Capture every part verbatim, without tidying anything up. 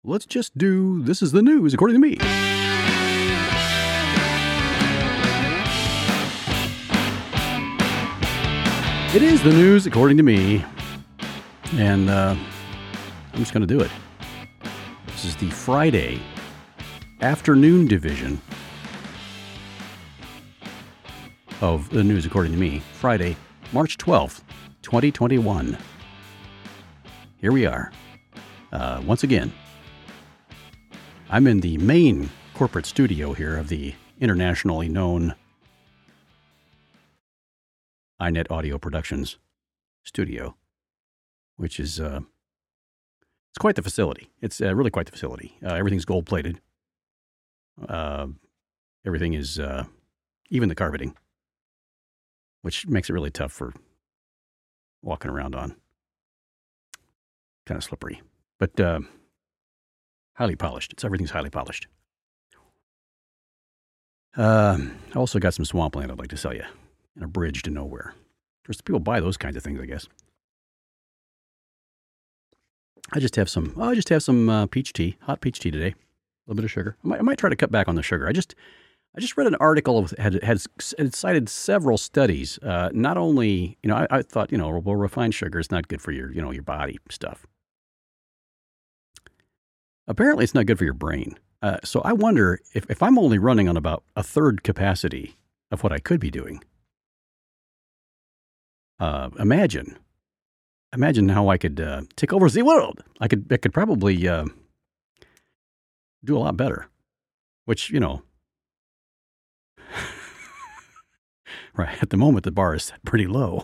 Let's just do This is the News According to Me. It is the news according to me, and uh, I'm just going to do it. This is the Friday afternoon division of the news according to me. Friday, March twelfth, twenty twenty-one. Here we are. Uh, once again, I'm in the main corporate studio here of the internationally known iNet Audio Productions studio, which is uh, it's quite the facility. It's uh, really quite the facility. Uh, everything's gold plated. Uh, everything is uh, even the carpeting, which makes it really tough for walking around on. Kind of slippery, but uh, highly polished. It's everything's highly polished. Uh, I also got some swampland I'd like to sell you, and a bridge to nowhere. Of course, people buy those kinds of things, I guess. I just have some. Oh, I just have some uh, peach tea, hot peach tea today. A little bit of sugar. I might, I might try to cut back on the sugar. I just, I just read an article that had had, had cited several studies. Uh, not only, you know, I, I thought, you know, well, refined sugar is not good for your, you know, your body stuff. Apparently, it's not good for your brain. Uh, so I wonder if, if I'm only running on about a third capacity of what I could be doing. Uh, imagine, imagine how I could uh, take over the world. I could, I could probably uh, do a lot better. Which, you know, right at the moment the bar is set pretty low.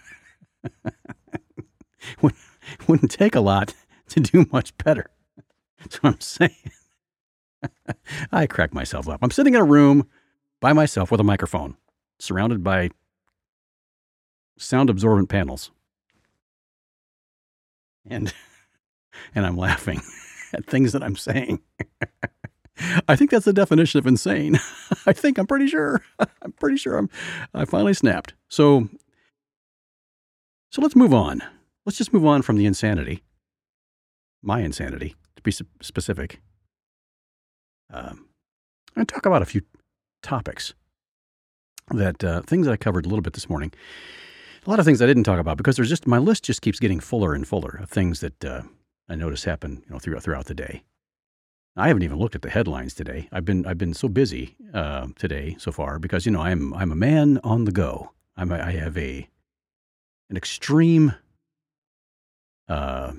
wouldn't, wouldn't take a lot to do much better. That's what I'm saying. I crack myself up. I'm sitting in a room by myself with a microphone, surrounded by sound-absorbent panels. And and I'm laughing at things that I'm saying. I think that's the definition of insane. I think, I'm pretty sure. I'm pretty sure I'm, I finally snapped. So, so let's move on. Let's just move on from the insanity. My insanity, to be specific. Um, and talk about a few topics that, uh, things that I covered a little bit this morning. A lot of things I didn't talk about because there's just, my list just keeps getting fuller and fuller of things that, uh, I notice happen, you know, throughout, throughout the day. I haven't even looked at the headlines today. I've been, I've been so busy, uh, today so far because, you know, I'm, I'm a man on the go. I'm, a, I have a, an extreme, uh,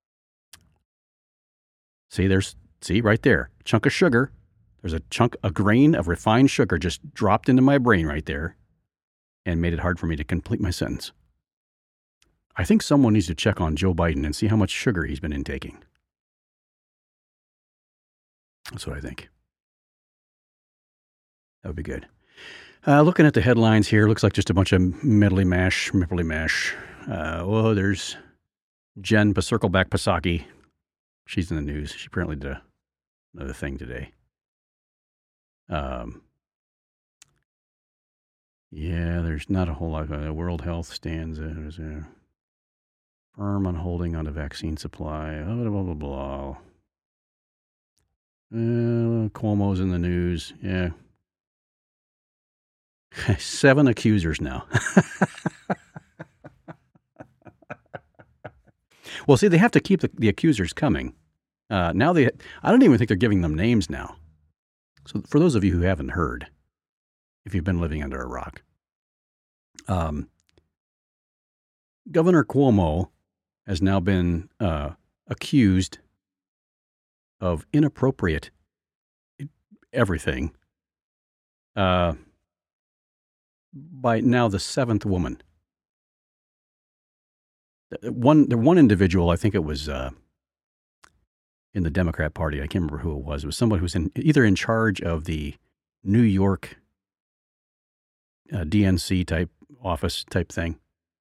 See, there's, see, right there, chunk of sugar. There's a chunk, a grain of refined sugar just dropped into my brain right there and made it hard for me to complete my sentence. I think someone needs to check on Joe Biden and see how much sugar he's been intaking. That's what I think. That would be good. Uh, looking at the headlines here, looks like just a bunch of middly mash, middly mash. Uh, oh, there's Jen Circleback Psaki. She's in the news. She apparently did a, another thing today. Um, yeah, there's not a whole lot. The World Health stands as a firm on holding on to vaccine supply. Blah, blah, blah, blah. Uh, Cuomo's in the news. Yeah. Seven accusers now. Well, see, they have to keep the, the accusers coming. Uh, now they, I don't even think they're giving them names now. So for those of you who haven't heard, if you've been living under a rock, um, Governor Cuomo has now been uh, accused of inappropriate everything uh, by now the seventh woman. One, the one individual, I think it was uh, in the Democrat Party. I can't remember who it was. It was somebody who was in, either in charge of the New York uh, D N C type office type thing,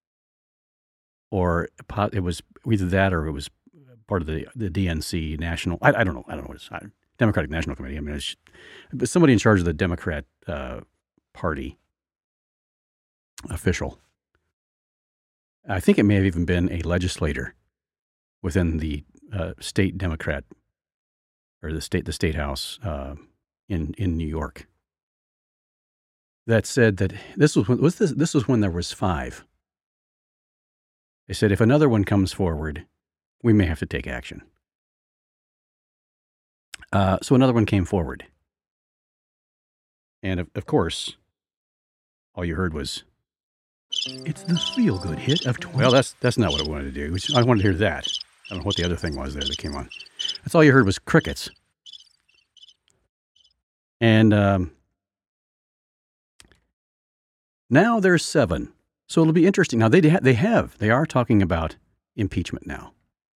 or it was either that or it was part of the, the D N C national. I, I don't know. I don't know what it's Democratic National Committee. I mean, it's, but somebody in charge of the Democrat uh, Party official. I think it may have even been a legislator within the uh, state Democrat or the state the state house uh, in in New York, that said that this was when, was this this was when there was five. They said if another one comes forward, we may have to take action. Uh, so another one came forward, and of, of course, all you heard was, "It's the feel-good hit of twenty." Well, that's that's not what I wanted to do. I wanted to hear that. I don't know what the other thing was there that came on. That's all you heard was crickets. And um, now there's seven. So it'll be interesting. Now, they, ha- they have. They are talking about impeachment now.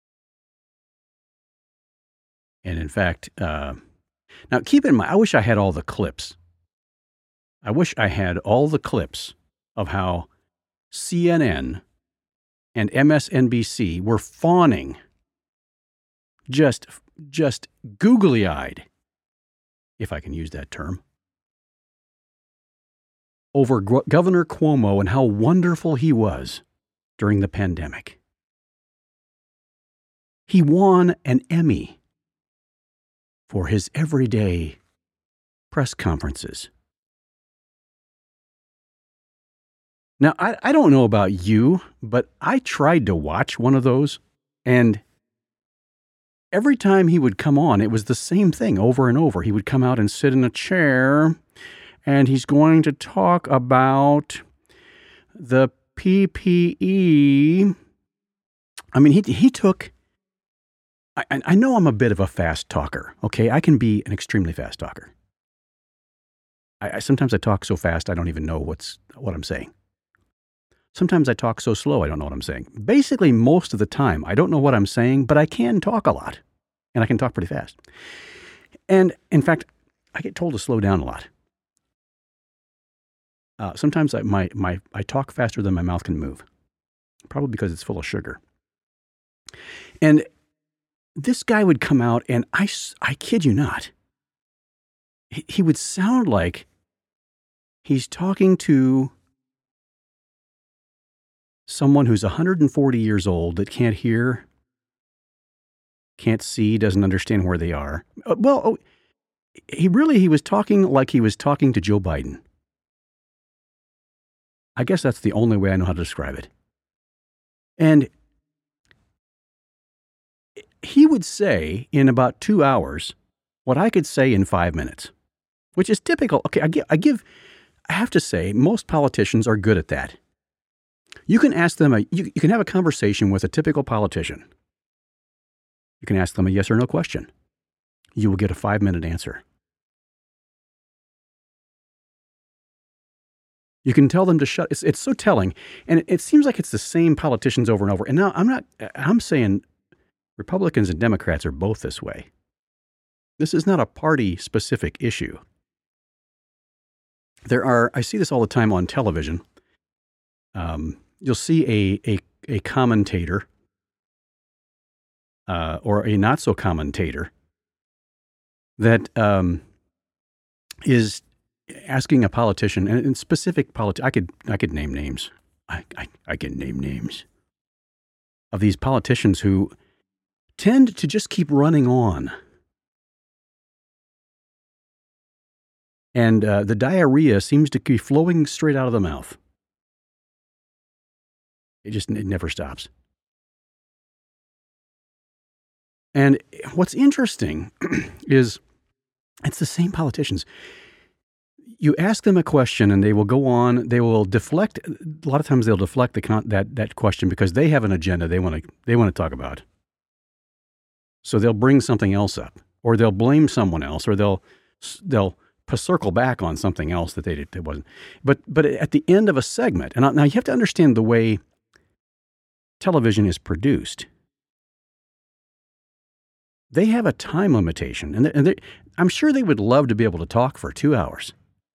And in fact, uh, now keep in mind, I wish I had all the clips. I wish I had all the clips of how C N N and M S N B C were fawning, just, just googly-eyed, if I can use that term, over Go- Governor Cuomo and how wonderful he was during the pandemic. He won an Emmy for his everyday press conferences. Now, I, I don't know about you, but I tried to watch one of those, and every time he would come on, it was the same thing over and over. He would come out and sit in a chair, and he's going to talk about the P P E. I mean, he he took... I, I know I'm a bit of a fast talker, okay? I can be an extremely fast talker. I, I sometimes I talk so fast I don't even know what's what I'm saying. Sometimes I talk so slow I don't know what I'm saying. Basically, most of the time, I don't know what I'm saying, but I can talk a lot, and I can talk pretty fast. And in fact, I get told to slow down a lot. Uh, sometimes I, my, my, I talk faster than my mouth can move, probably because it's full of sugar. And this guy would come out, and I, I kid you not, he, he would sound like he's talking to someone who's one hundred forty years old that can't hear, can't see, doesn't understand where they are. Uh, well, oh, he really, he was talking like he was talking to Joe Biden. I guess that's the only way I know how to describe it. And he would say in about two hours what I could say in five minutes, which is typical. Okay, I give, I give, I have to say, most politicians are good at that. You can ask them, a, you, you can have a conversation with a typical politician. You can ask them a yes or no question. You will get a five-minute answer. You can tell them to shut. It's, it's so telling. And it, it seems like it's the same politicians over and over. And now I'm not, I'm saying Republicans and Democrats are both this way. This is not a party-specific issue. There are, I see this all the time on television. Um, you'll see a, a, a commentator uh, or a not-so-commentator that um, is asking a politician, and in specific politi- I could I could name names. I, I, I can name names of these politicians who tend to just keep running on. And uh, the diarrhea seems to be flowing straight out of the mouth. It just it never stops. And what's interesting is it's the same politicians. You ask them a question and they will go on, they will deflect, a lot of times they'll deflect the con- that, that question because they have an agenda they want to they want to talk about. So they'll bring something else up, or they'll blame someone else, or they'll they'll circle back on something else that they did that wasn't. But but at the end of a segment, and now you have to understand the way television is produced. They have a time limitation, and, they, and they, I'm sure they would love to be able to talk for two hours.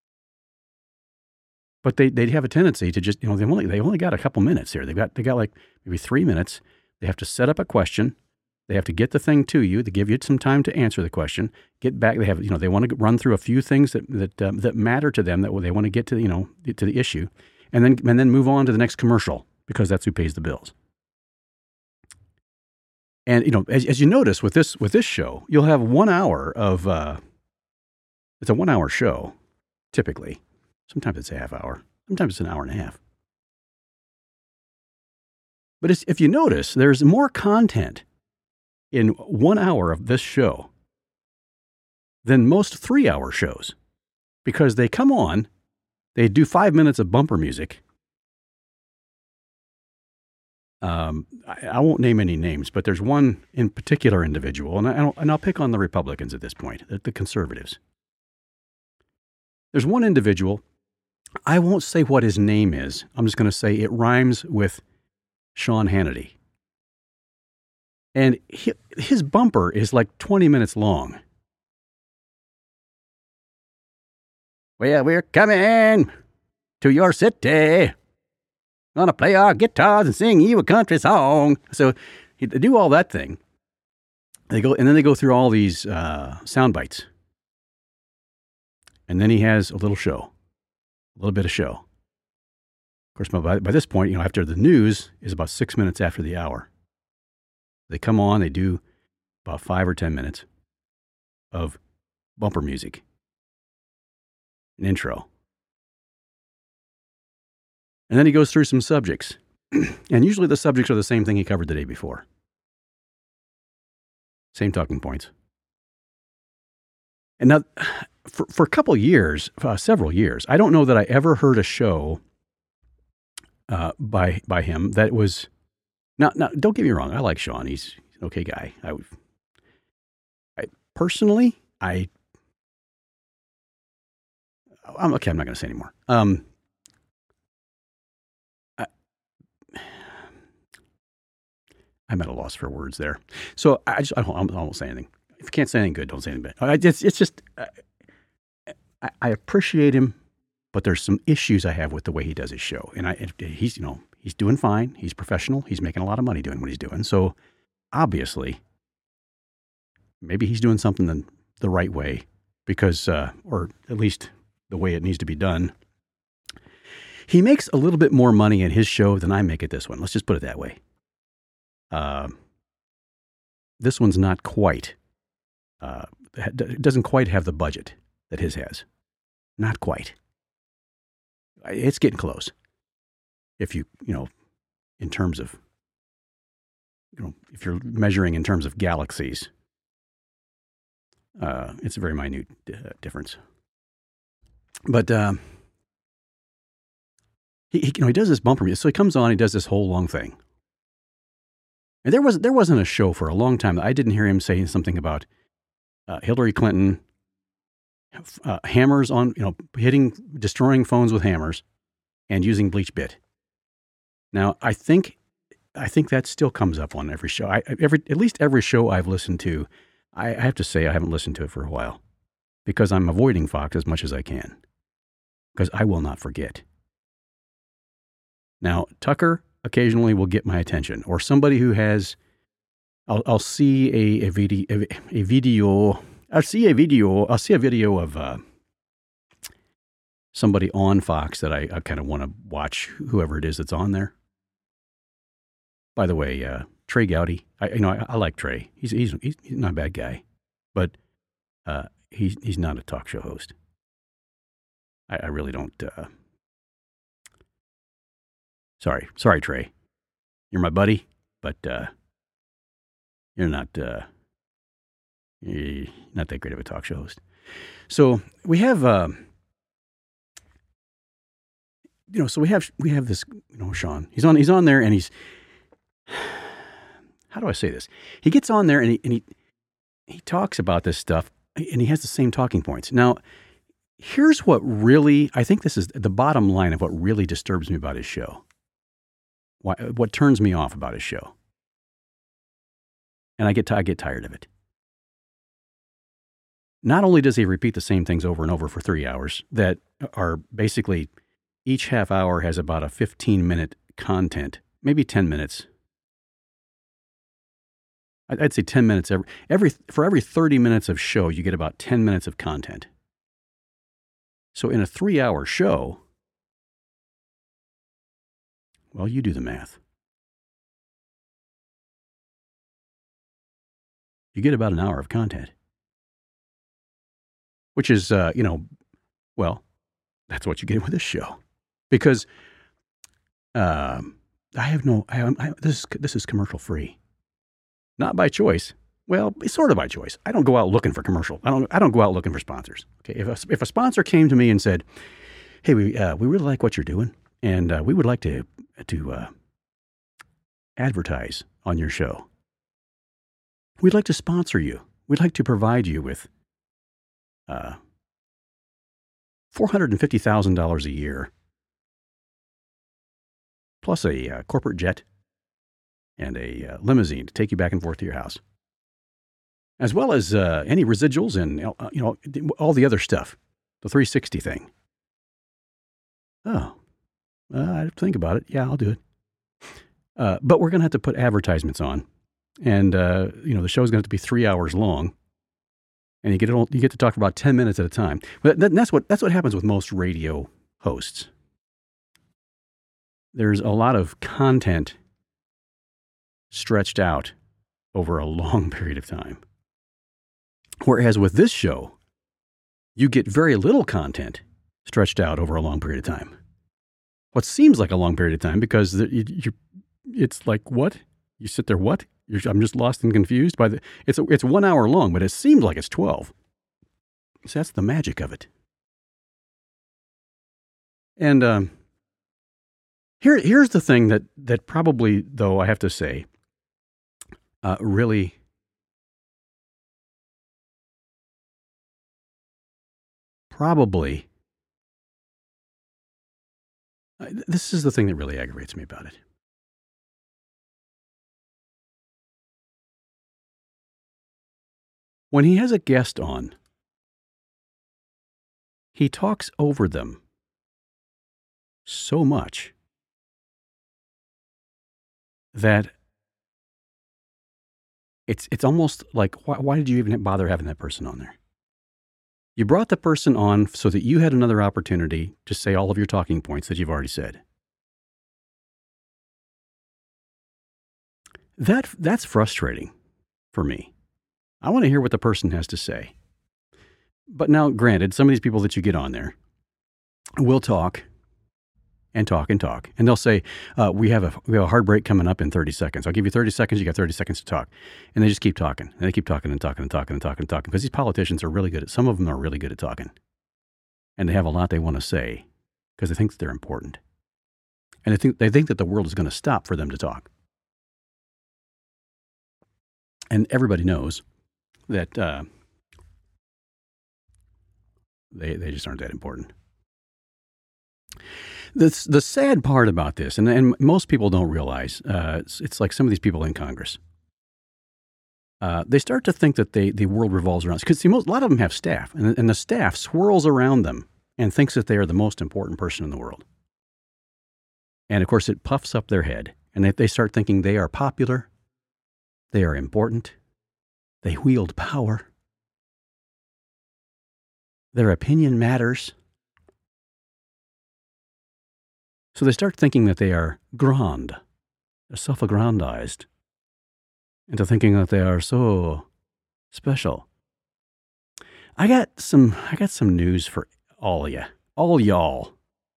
But they they'd have a tendency to just, you know, they only they only got a couple minutes here. They've got they got like maybe three minutes. They have to set up a question. They have to get the thing to you. They give you some time to answer the question. Get back. They have, you know, they want to run through a few things that that um, that matter to them, that they want to get to, you know, to the issue, and then and then move on to the next commercial because that's who pays the bills. And, you know, as, as you notice with this with this show, you'll have one hour of, uh, it's a one-hour show, typically. Sometimes it's a half hour. Sometimes it's an hour and a half. But it's, if you notice, there's more content in one hour of this show than most three-hour shows, because they come on, they do five minutes of bumper music. Um, I, I won't name any names, but there's one in particular individual, and, I don't, and I'll pick on the Republicans at this point, the, the conservatives. There's one individual, I won't say what his name is. I'm just going to say it rhymes with Sean Hannity. And he, his bumper is like twenty minutes long. Well, we're coming to your city. Gonna play our guitars and sing you a country song. So they do all that thing. They go, and then they go through all these uh, sound bites. And then he has a little show, a little bit of show. Of course, by, by this point, you know, after the news is about six minutes after the hour. They come on, they do about five or ten minutes of bumper music, an intro. And then he goes through some subjects. And usually the subjects are the same thing he covered the day before. Same talking points. And now, for, for a couple of years, uh, several years, I don't know that I ever heard a show uh, by by him that was, now, now, don't get me wrong, I like Sean. He's, he's an okay guy. I, I personally, I, I'm okay, I'm not going to say anymore. Um, I, I'm at a loss for words there. So I just, I don't, I won't say anything. If you can't say anything good, don't say anything bad. I just, it's just, uh, I, I appreciate him, but there's some issues I have with the way he does his show. And I, he's, you know, he's doing fine. He's professional. He's making a lot of money doing what he's doing. So obviously, maybe he's doing something the, the right way because, uh, or at least the way it needs to be done. He makes a little bit more money at his show than I make at this one. Let's just put it that way. Uh, this one's not quite. Uh, it doesn't quite have the budget that his has. Not quite. It's getting close. If you, you know, in terms of, you know, if you're measuring in terms of galaxies, uh, it's a very minute uh, difference. But um, he, he, you know, he does this bumper music. So he comes on, he does this whole long thing. And there was there wasn't a show for a long time that I didn't hear him saying something about Uh, Hillary Clinton, uh, hammers on, you know, hitting, destroying phones with hammers and using bleach bit. Now, I think, I think that still comes up on every show. I, every, at least every show I've listened to, I, I have to say I haven't listened to it for a while because I'm avoiding Fox as much as I can because I will not forget. Now, Tucker occasionally will get my attention, or somebody who has, I'll, I'll see a, a video, a, a video, I'll see a video, I'll see a video of uh, somebody on Fox that I, I kind of want to watch, whoever it is that's on there. By the way, uh, Trey Gowdy, I, you know, I, I like Trey. He's, he's, he's not a bad guy, but uh, he's, he's not a talk show host. I, I really don't, uh, sorry, sorry, Trey. You're my buddy, but, uh, You're not uh, you're not that great of a talk show host. So we have, uh, you know, so we have we have this, you know, Sean. He's on he's on there, and he's, how do I say this? He gets on there and he and he he talks about this stuff, and he has the same talking points. Now, here's what really, I think this is the bottom line of what really disturbs me about his show. Why, what turns me off about his show. And I get, t- I get tired of it. Not only does he repeat the same things over and over for three hours that are basically, each half hour has about a fifteen minute content, maybe ten minutes. I'd say ten minutes every, every, for every thirty minutes of show, you get about ten minutes of content. So in a three hour show, well, you do the math. you get about an hour of content, which is, uh, you know, well, that's what you get with this show. Because um, I have no, I, I, this, is, this is commercial free. Not by choice. Well, it's sort of by choice. I don't go out looking for commercial. I don't, I don't go out looking for sponsors. Okay. If a, if a sponsor came to me and said, hey, we, uh, we really like what you're doing, and uh, we would like to, to uh, advertise on your show. We'd like to sponsor you. We'd like to provide you with uh, four hundred fifty thousand dollars a year, plus a uh, corporate jet and a uh, limousine to take you back and forth to your house, as well as uh, any residuals and uh, you know all the other stuff, the three sixty thing. Oh, uh, I have to think about it. Yeah, I'll do it. Uh, but we're going to have to put advertisements on, and uh, you know the show's going to have to be three hours long. And you get it, you get to talk for about ten minutes at a time. But that's what that's what happens with most radio hosts. There's a lot of content stretched out over a long period of time. Whereas with this show, you get very little content stretched out over a long period of time. What seems like a long period of time because the, you, you, it's like, what? You sit there, what? You're, I'm just lost and confused by the, it's, a, it's one hour long, but it seems like it's twelve. So that's the magic of it. And um, here, here's the thing that, that probably, though, I have to say, uh, really probably, uh, this is the thing that really aggravates me about it. When he has a guest on, he talks over them so much that it's it's almost like, why, why did you even bother having that person on there? You brought the person on so that you had another opportunity to say all of your talking points that you've already said. That that's frustrating for me. I want to hear what the person has to say. But now, granted, some of these people that you get on there will talk and talk and talk. And they'll say, uh, we have a we have a hard break coming up in thirty seconds. I'll give you thirty seconds. You got thirty seconds to talk. And they just keep talking. And they keep talking and talking and talking and talking and talking. Because these politicians are really good at, some of them are really good at talking. And they have a lot they want to say because they think that they're important. And they think, they think that the world is going to stop for them to talk. And everybody knows that uh, they they just aren't that important. The the sad part about this, and, and most people don't realize, uh, it's, it's like some of these people in Congress. Uh, they start to think that they, the world revolves around, because a lot of them have staff, and, and the staff swirls around them and thinks that they are the most important person in the world. And of course, it puffs up their head, and they, they start thinking they are popular, they are important, they wield power, their opinion matters. So they start thinking that they are grand, self-aggrandized, into thinking that they are so special. I got some, I got some news for all of you, all y'all.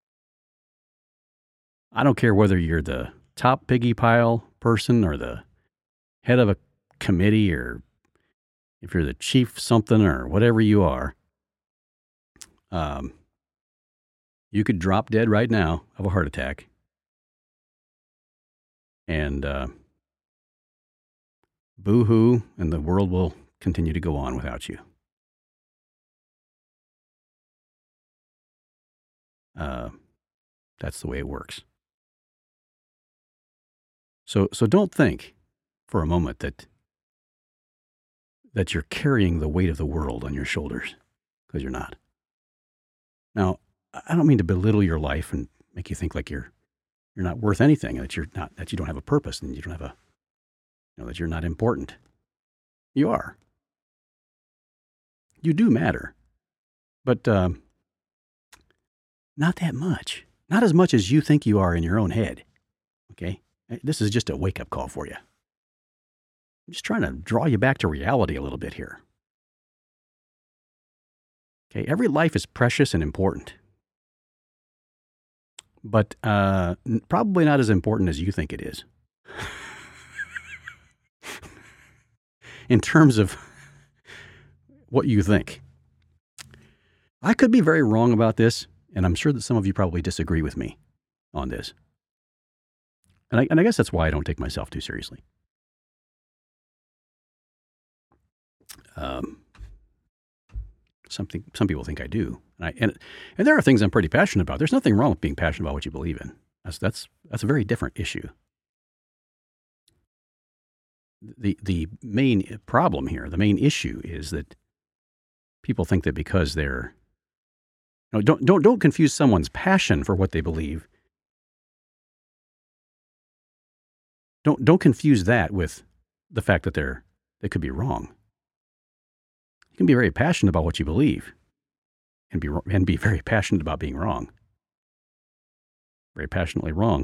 I don't care whether you're the top piggy pile person or the head of a committee, or if you're the chief something or whatever you are. Um, you could drop dead right now of a heart attack. And uh, boo-hoo, and the world will continue to go on without you. Uh, that's the way it works. So, so don't think for a moment that that you're carrying the weight of the world on your shoulders, because you're not. Now, I don't mean to belittle your life and make you think like you're you're not worth anything, that you're not, that you don't have a purpose, and you don't have a, you know, that you're not important. You are. You do matter, but um, not that much. Not as much as you think you are in your own head. Okay, this is just a wake-up call for you. I'm just trying to draw you back to reality a little bit here. Okay, every life is precious and important, but uh, probably not as important as you think it is. In terms of what you think. I could be very wrong about this, and I'm sure that some of you probably disagree with me on this. And I, and I guess that's why I don't take myself too seriously. Um, something some people think I do, and I and and there are things I'm pretty passionate about. There's nothing wrong with being passionate about what you believe in. That's that's that's a very different issue. The the main problem here, the main issue, is that people think that because they're no, don't don't don't confuse someone's passion for what they believe. Don't don't confuse that with the fact that they're they could be wrong. You can be very passionate about what you believe, and be and be very passionate about being wrong. Very passionately wrong.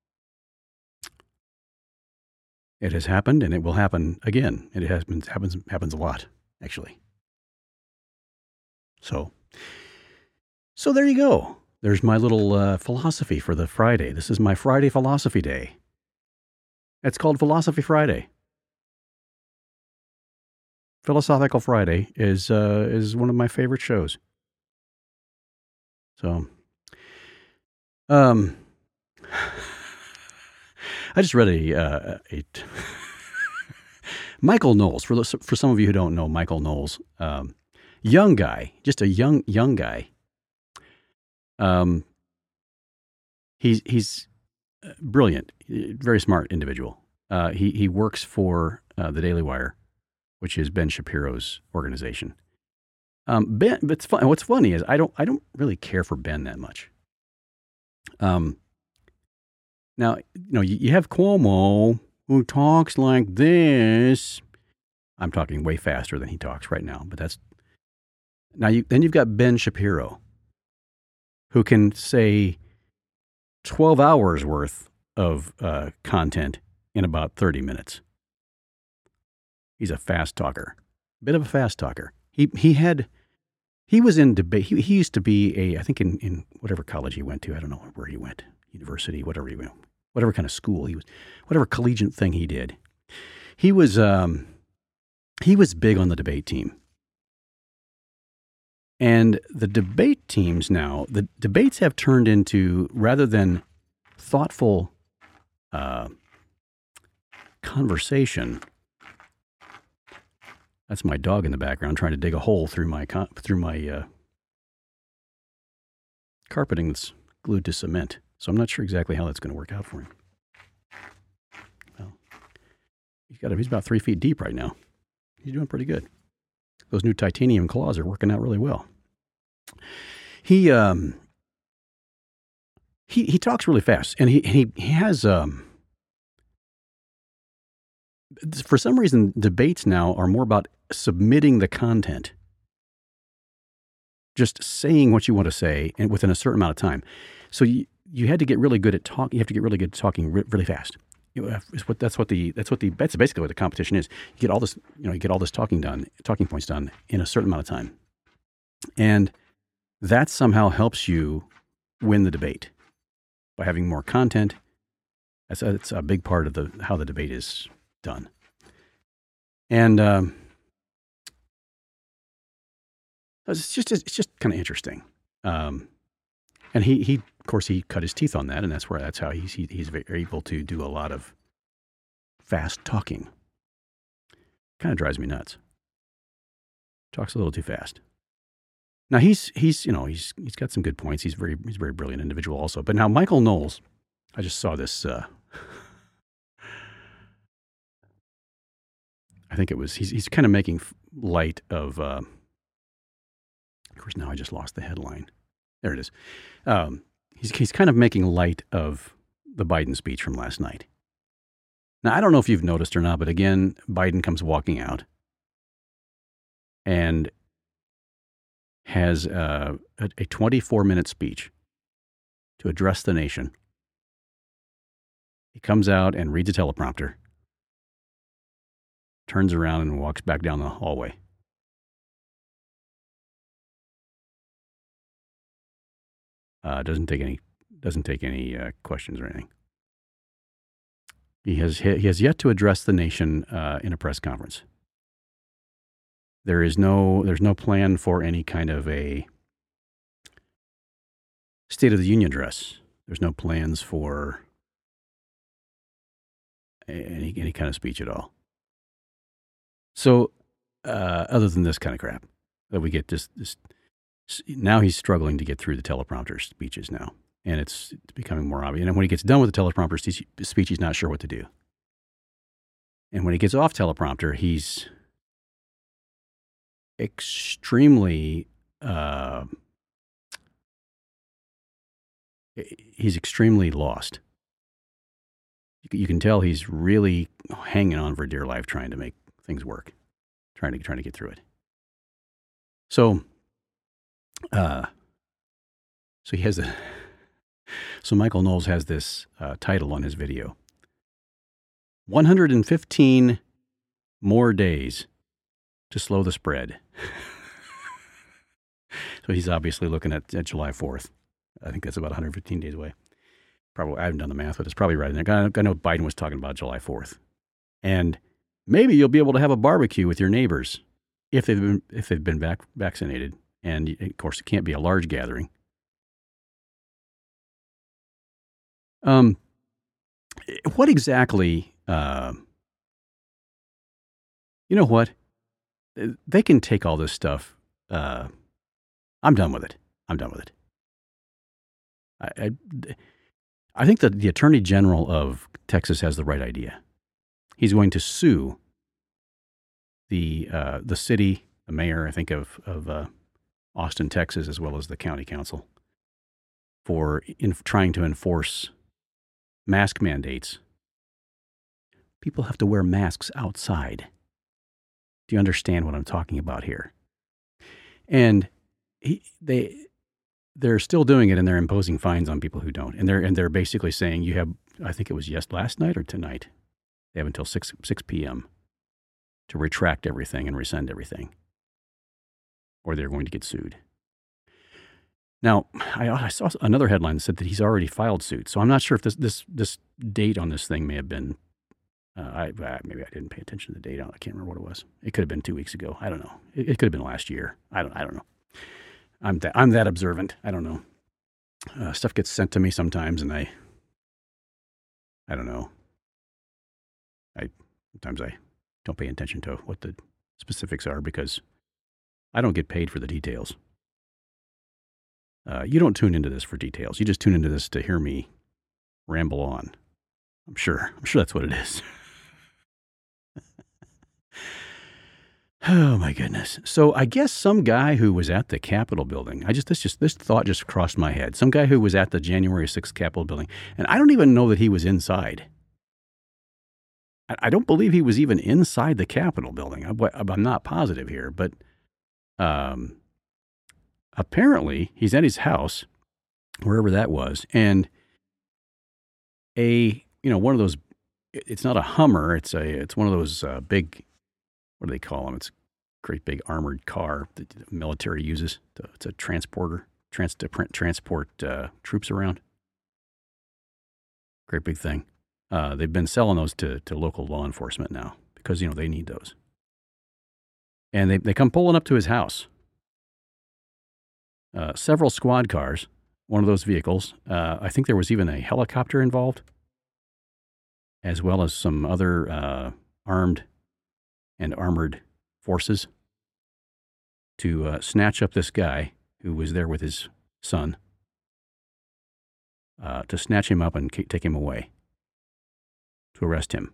It has happened, and it will happen again. It has been, happens happens a lot, actually. So, so there you go. There's my little uh, philosophy for the Friday. This is my Friday philosophy day. It's called Philosophy Friday. Philosophical Friday is uh, is one of my favorite shows. So, um, I just read a, uh, a Michael Knowles. For for some of you who don't know Michael Knowles, um, young guy, just a young young guy. Um, he's he's brilliant, very smart individual. Uh, he he works for uh, the Daily Wire, which is Ben Shapiro's organization. Um, Ben, but it's fun, what's funny is I don't I don't really care for Ben that much. Um. Now, you know, you, you have Cuomo, who talks like this. I'm talking way faster than he talks right now, but that's now. You then you've got Ben Shapiro, who can say twelve hours worth of uh, content in about thirty minutes. He's a fast talker, bit of a fast talker. He he had he was in debate. He, he used to be a I think in in whatever college he went to. I don't know where he went, university, whatever he went. Whatever kind of school he was, whatever collegiate thing he did, he was um, he was big on the debate team. And the debate teams now, the debates have turned into, rather than thoughtful uh, conversation. That's my dog in the background trying to dig a hole through my through my uh, carpeting that's glued to cement. So I'm not sure exactly how that's going to work out for him. Well, he's got he's about three feet deep right now. He's doing pretty good. Those new titanium claws are working out really well. He um he he talks really fast, and he he he has um for some reason debates now are more about submitting the content, just saying what you want to say, and within a certain amount of time. So you. You had to get really good at talking. You have to get really good at talking re- really fast. You know, what, that's what the that's what the that's basically what the competition is. You get all this, you know, you get all this talking done, talking points done in a certain amount of time, and that somehow helps you win the debate by having more content. That's a, that's a big part of the how the debate is done, and um, it's just it's just kind of interesting. Um, And he, he, of course, he cut his teeth on that, and that's where that's how he's he, he's very able to do a lot of fast talking. Kind of drives me nuts. Talks a little too fast. Now he's he's you know he's he's got some good points. He's very he's a very brilliant individual also. But now Michael Knowles, I just saw this. Uh, I think it was he's he's kind of making light of. Uh, of course, now I just lost the headline. There it is. Um, he's he's kind of making light of the Biden speech from last night. Now, I don't know if you've noticed or not, but again, Biden comes walking out and has uh, a, a twenty-four minute speech to address the nation. He comes out and reads a teleprompter. turns around and walks back down the hallway. Uh, doesn't take any doesn't take any uh, questions or anything. He has he has yet to address the nation uh, in a press conference. There is no there's no plan for any kind of a State of the Union address. There's no plans for any any kind of speech at all. So, uh, other than this kind of crap that we get, this this now he's struggling to get through the teleprompter speeches now, and it's, it's becoming more obvious. And when he gets done with the teleprompter speech, he's not sure what to do. And when he gets off teleprompter, he's extremely uh, he's extremely lost. You can tell he's really hanging on for dear life, trying to make things work, trying to trying to get through it. So, uh, so he has a. So Michael Knowles has this uh, title on his video: one hundred fifteen more days to slow the spread. So he's obviously looking at, at July fourth. I think that's about one hundred fifteen days away. Probably, I haven't done the math, but it's probably right in there. I know Biden was talking about July fourth. And maybe you'll be able to have a barbecue with your neighbors if they've been, if they've been vac- vaccinated. And, of course, it can't be a large gathering. Um, what exactly, uh, you know what? They can take all this stuff. Uh, I'm done with it. I'm done with it. I, I, I think that the Attorney General of Texas has the right idea. He's going to sue the uh, the city, the mayor, I think, of, of uh, Austin, Texas, as well as the county council for in, trying to enforce mask mandates. People have to wear masks outside. Do you understand what I'm talking about here? And he, they... They're still doing it, and they're imposing fines on people who don't. And they're and they're basically saying you have, I think it was yes last night or tonight, they have until six p.m. to retract everything and rescind everything, or they're going to get sued. Now, I, I saw another headline that said that he's already filed suit. So I'm not sure if this this this date on this thing may have been. Uh, I uh, maybe I didn't pay attention to the date. I can't remember what it was. It could have been two weeks ago. I don't know. It, it could have been last year. I don't. I don't know. I'm that I'm that observant. I don't know. Uh, stuff gets sent to me sometimes, and I, I don't know. I sometimes I don't pay attention to what the specifics are because I don't get paid for the details. Uh, you don't tune into this for details. You just tune into this to hear me ramble on. I'm sure. I'm sure that's what it is. Oh my goodness. So I guess some guy who was at the Capitol building, I just, this just, this thought just crossed my head. Some guy who was at the January sixth Capitol building, and I don't even know that he was inside. I, I don't believe he was even inside the Capitol building. I, I'm not positive here, but, um, apparently he's at his house, wherever that was. And a, you know, one of those, it's not a Hummer. It's a, it's one of those uh, big, what do they call them? It's a great big armored car that the military uses. It's a transporter, trans to transport uh, troops around. Great big thing. Uh, they've been selling those to, to local law enforcement now because, you know, they need those. And they, they come pulling up to his house. Uh, several squad cars, one of those vehicles. Uh, I think there was even a helicopter involved, as well as some other uh, armed and armored forces to uh, snatch up this guy who was there with his son, uh, to snatch him up and k- take him away, to arrest him.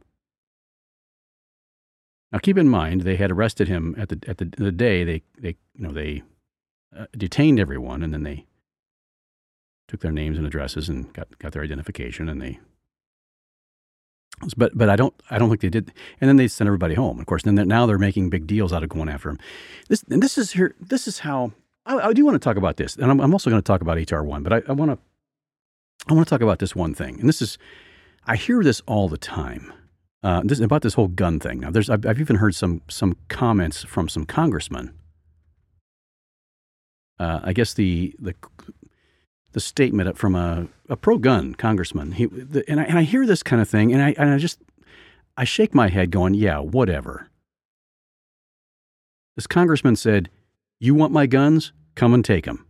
Now, keep in mind, they had arrested him at the at the, the day they they you know they uh, detained everyone, and then they took their names and addresses and got got their identification, and they. But but I don't I don't think they did, and then they sent everybody home. Of course, then they're, now they're making big deals out of going after him. This and this is here. This is how I, I do want to talk about this, and I'm, I'm also going to talk about H R one. But I, I want to I want to talk about this one thing, and this is I hear this all the time. Uh, this about this whole gun thing. Now, there's I've, I've even heard some some comments from some congressmen. Uh, I guess the the the statement from a, a pro-gun congressman. He the, and I and I hear this kind of thing, and I and I just I shake my head, going, "Yeah, whatever." This congressman said, "You want my guns? Come and take them."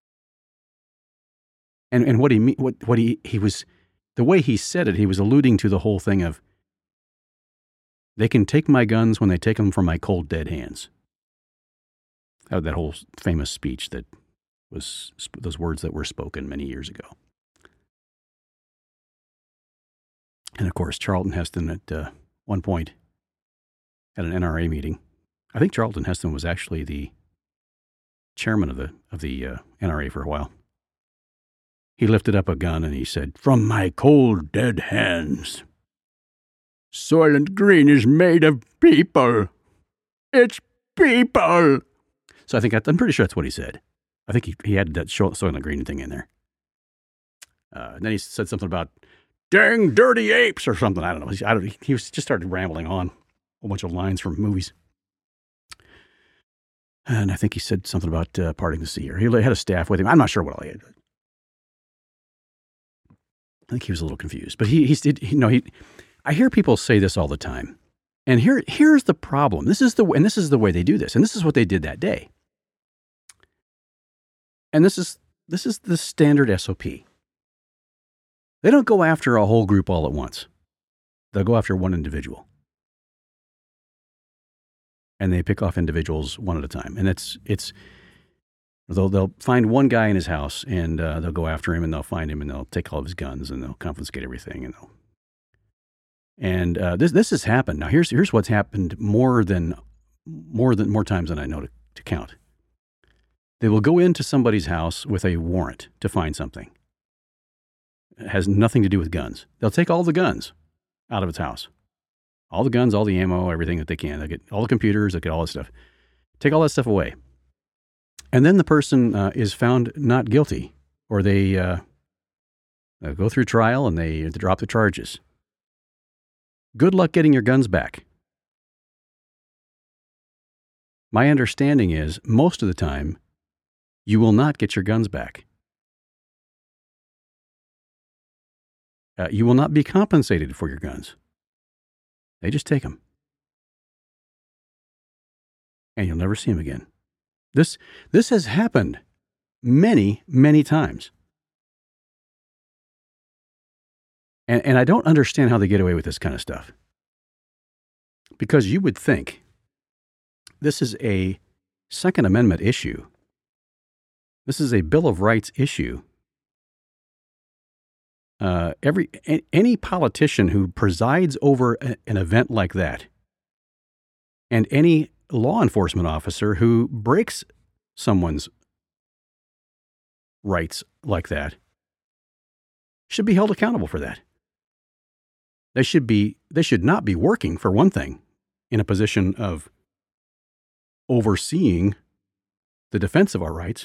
And and what he what what he he was the way he said it, he was alluding to the whole thing of, they can take my guns when they take them from my cold dead hands. That, that whole famous speech that was those words that were spoken many years ago. And of course, Charlton Heston at uh, one point at an N R A meeting. I think Charlton Heston was actually the chairman of the of the uh, N R A for a while. He lifted up a gun and he said, "From my cold dead hands. Soylent Green is made of people. It's people." So I think I'm pretty sure that's what he said. I think he, he had that Soylent Green thing in there. Uh, and then he said something about "dang dirty apes" or something. I don't know. I don't, he was just started rambling on a whole bunch of lines from movies. And I think he said something about uh, parting the sea, or he had a staff with him. I'm not sure what all he had. I think he was a little confused, but he, he, he no, he, I hear people say this all the time. And here, here's the problem. This is the, and this is the way they do this. And this is what they did that day. And this is, this is the standard S O P. They don't go after a whole group all at once. They'll go after one individual. And they pick off individuals one at a time. And it's, it's, they'll, they'll find one guy in his house and uh, they'll go after him and they'll find him and they'll take all of his guns and they'll confiscate everything and they'll, and uh, this, this has happened. Now here's, here's what's happened more than, more than, more times than I know to, to count. They will go into somebody's house with a warrant to find something. It has nothing to do with guns. They'll take all the guns out of its house. All the guns, all the ammo, everything that they can. They'll get all the computers, they'll get all that stuff. Take all that stuff away. And then the person uh, is found not guilty, or they uh, uh, go through trial and they, they drop the charges. Good luck getting your guns back. My understanding is, most of the time, you will not get your guns back. Uh, you will not be compensated for your guns. They just take them. And you'll never see them again. This, this has happened many, many times. And, and I don't understand how they get away with this kind of stuff. Because you would think this is a Second Amendment issue. This is a Bill of Rights issue. Uh, every a, any politician who presides over a, an event like that, and any law enforcement officer who breaks someone's rights like that, should be held accountable for that. They should be. They should not be working, for one thing, in a position of overseeing the defense of our rights,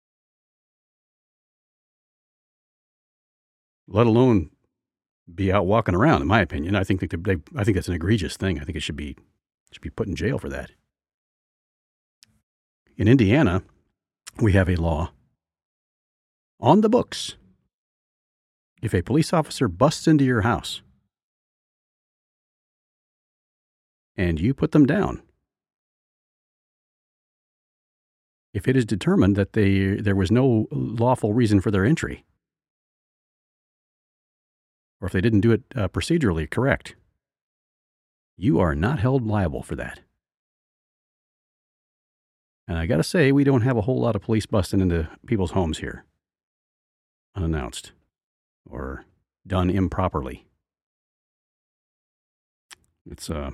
let alone be out walking around. In my opinion, I think that they, I think that's an egregious thing. I think it should be should be put in jail for that. In Indiana, we have a law on the books. If a police officer busts into your house and you put them down, if it is determined that they there was no lawful reason for their entry, or if they didn't do it uh, procedurally correct, you are not held liable for that. And I got to say, we don't have a whole lot of police busting into people's homes here, unannounced or done improperly. It's uh,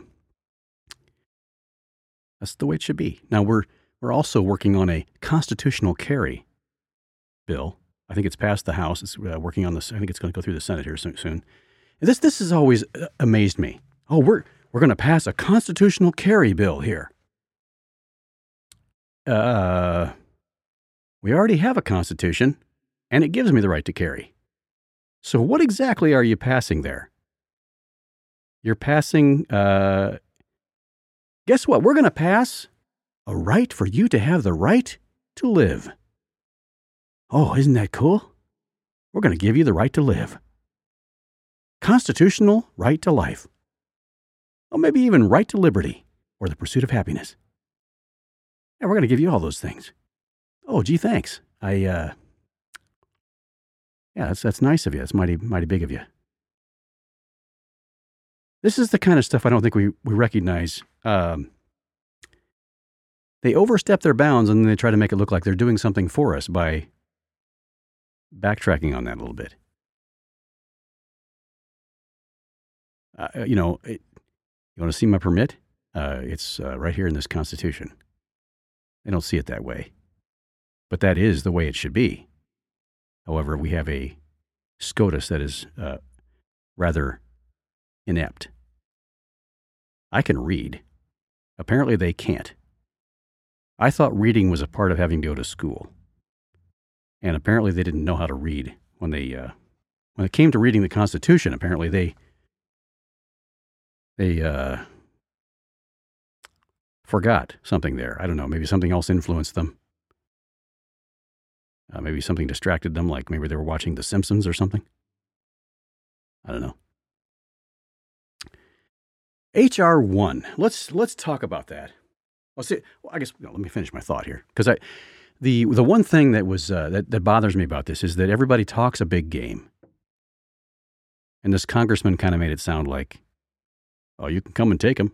that's the way it should be. Now we're we're also working on a constitutional carry bill. I think it's passed the House. It's uh, working on this. I think it's going to go through the Senate here soon. soon. And this this has always uh, amazed me. Oh, we're we're going to pass a constitutional carry bill here. Uh, we already have a constitution, and it gives me the right to carry. So what exactly are you passing there? You're passing, uh, guess what? We're going to pass a right for you to have the right to live. Oh, isn't that cool? We're going to give you the right to live. Constitutional right to life. Or maybe even right to liberty or the pursuit of happiness. And we're going to give you all those things. Oh, gee, thanks. I, uh, yeah, that's, that's nice of you. That's mighty, mighty big of you. This is the kind of stuff I don't think we, we recognize. Um, they overstep their bounds and then they try to make it look like they're doing something for us by backtracking on that a little bit. Uh, you know, it, you want to see my permit? Uh, it's uh, right here in this Constitution. They don't see it that way. But that is the way it should be. However, we have a SCOTUS that is uh, rather inept. I can read. Apparently they can't. I thought reading was a part of having to go to school. And apparently they didn't know how to read when they, uh, when it came to reading the Constitution. Apparently they, they, uh, forgot something there. I don't know. Maybe something else influenced them. Uh, maybe something distracted them, like maybe they were watching The Simpsons or something. I don't know. H R one. Let's let's talk about that. Well, see, well, I guess you know, let me finish my thought here, because I the the one thing that was uh, that that bothers me about this is that everybody talks a big game, and this congressman kind of made it sound like, oh, you can come and take them.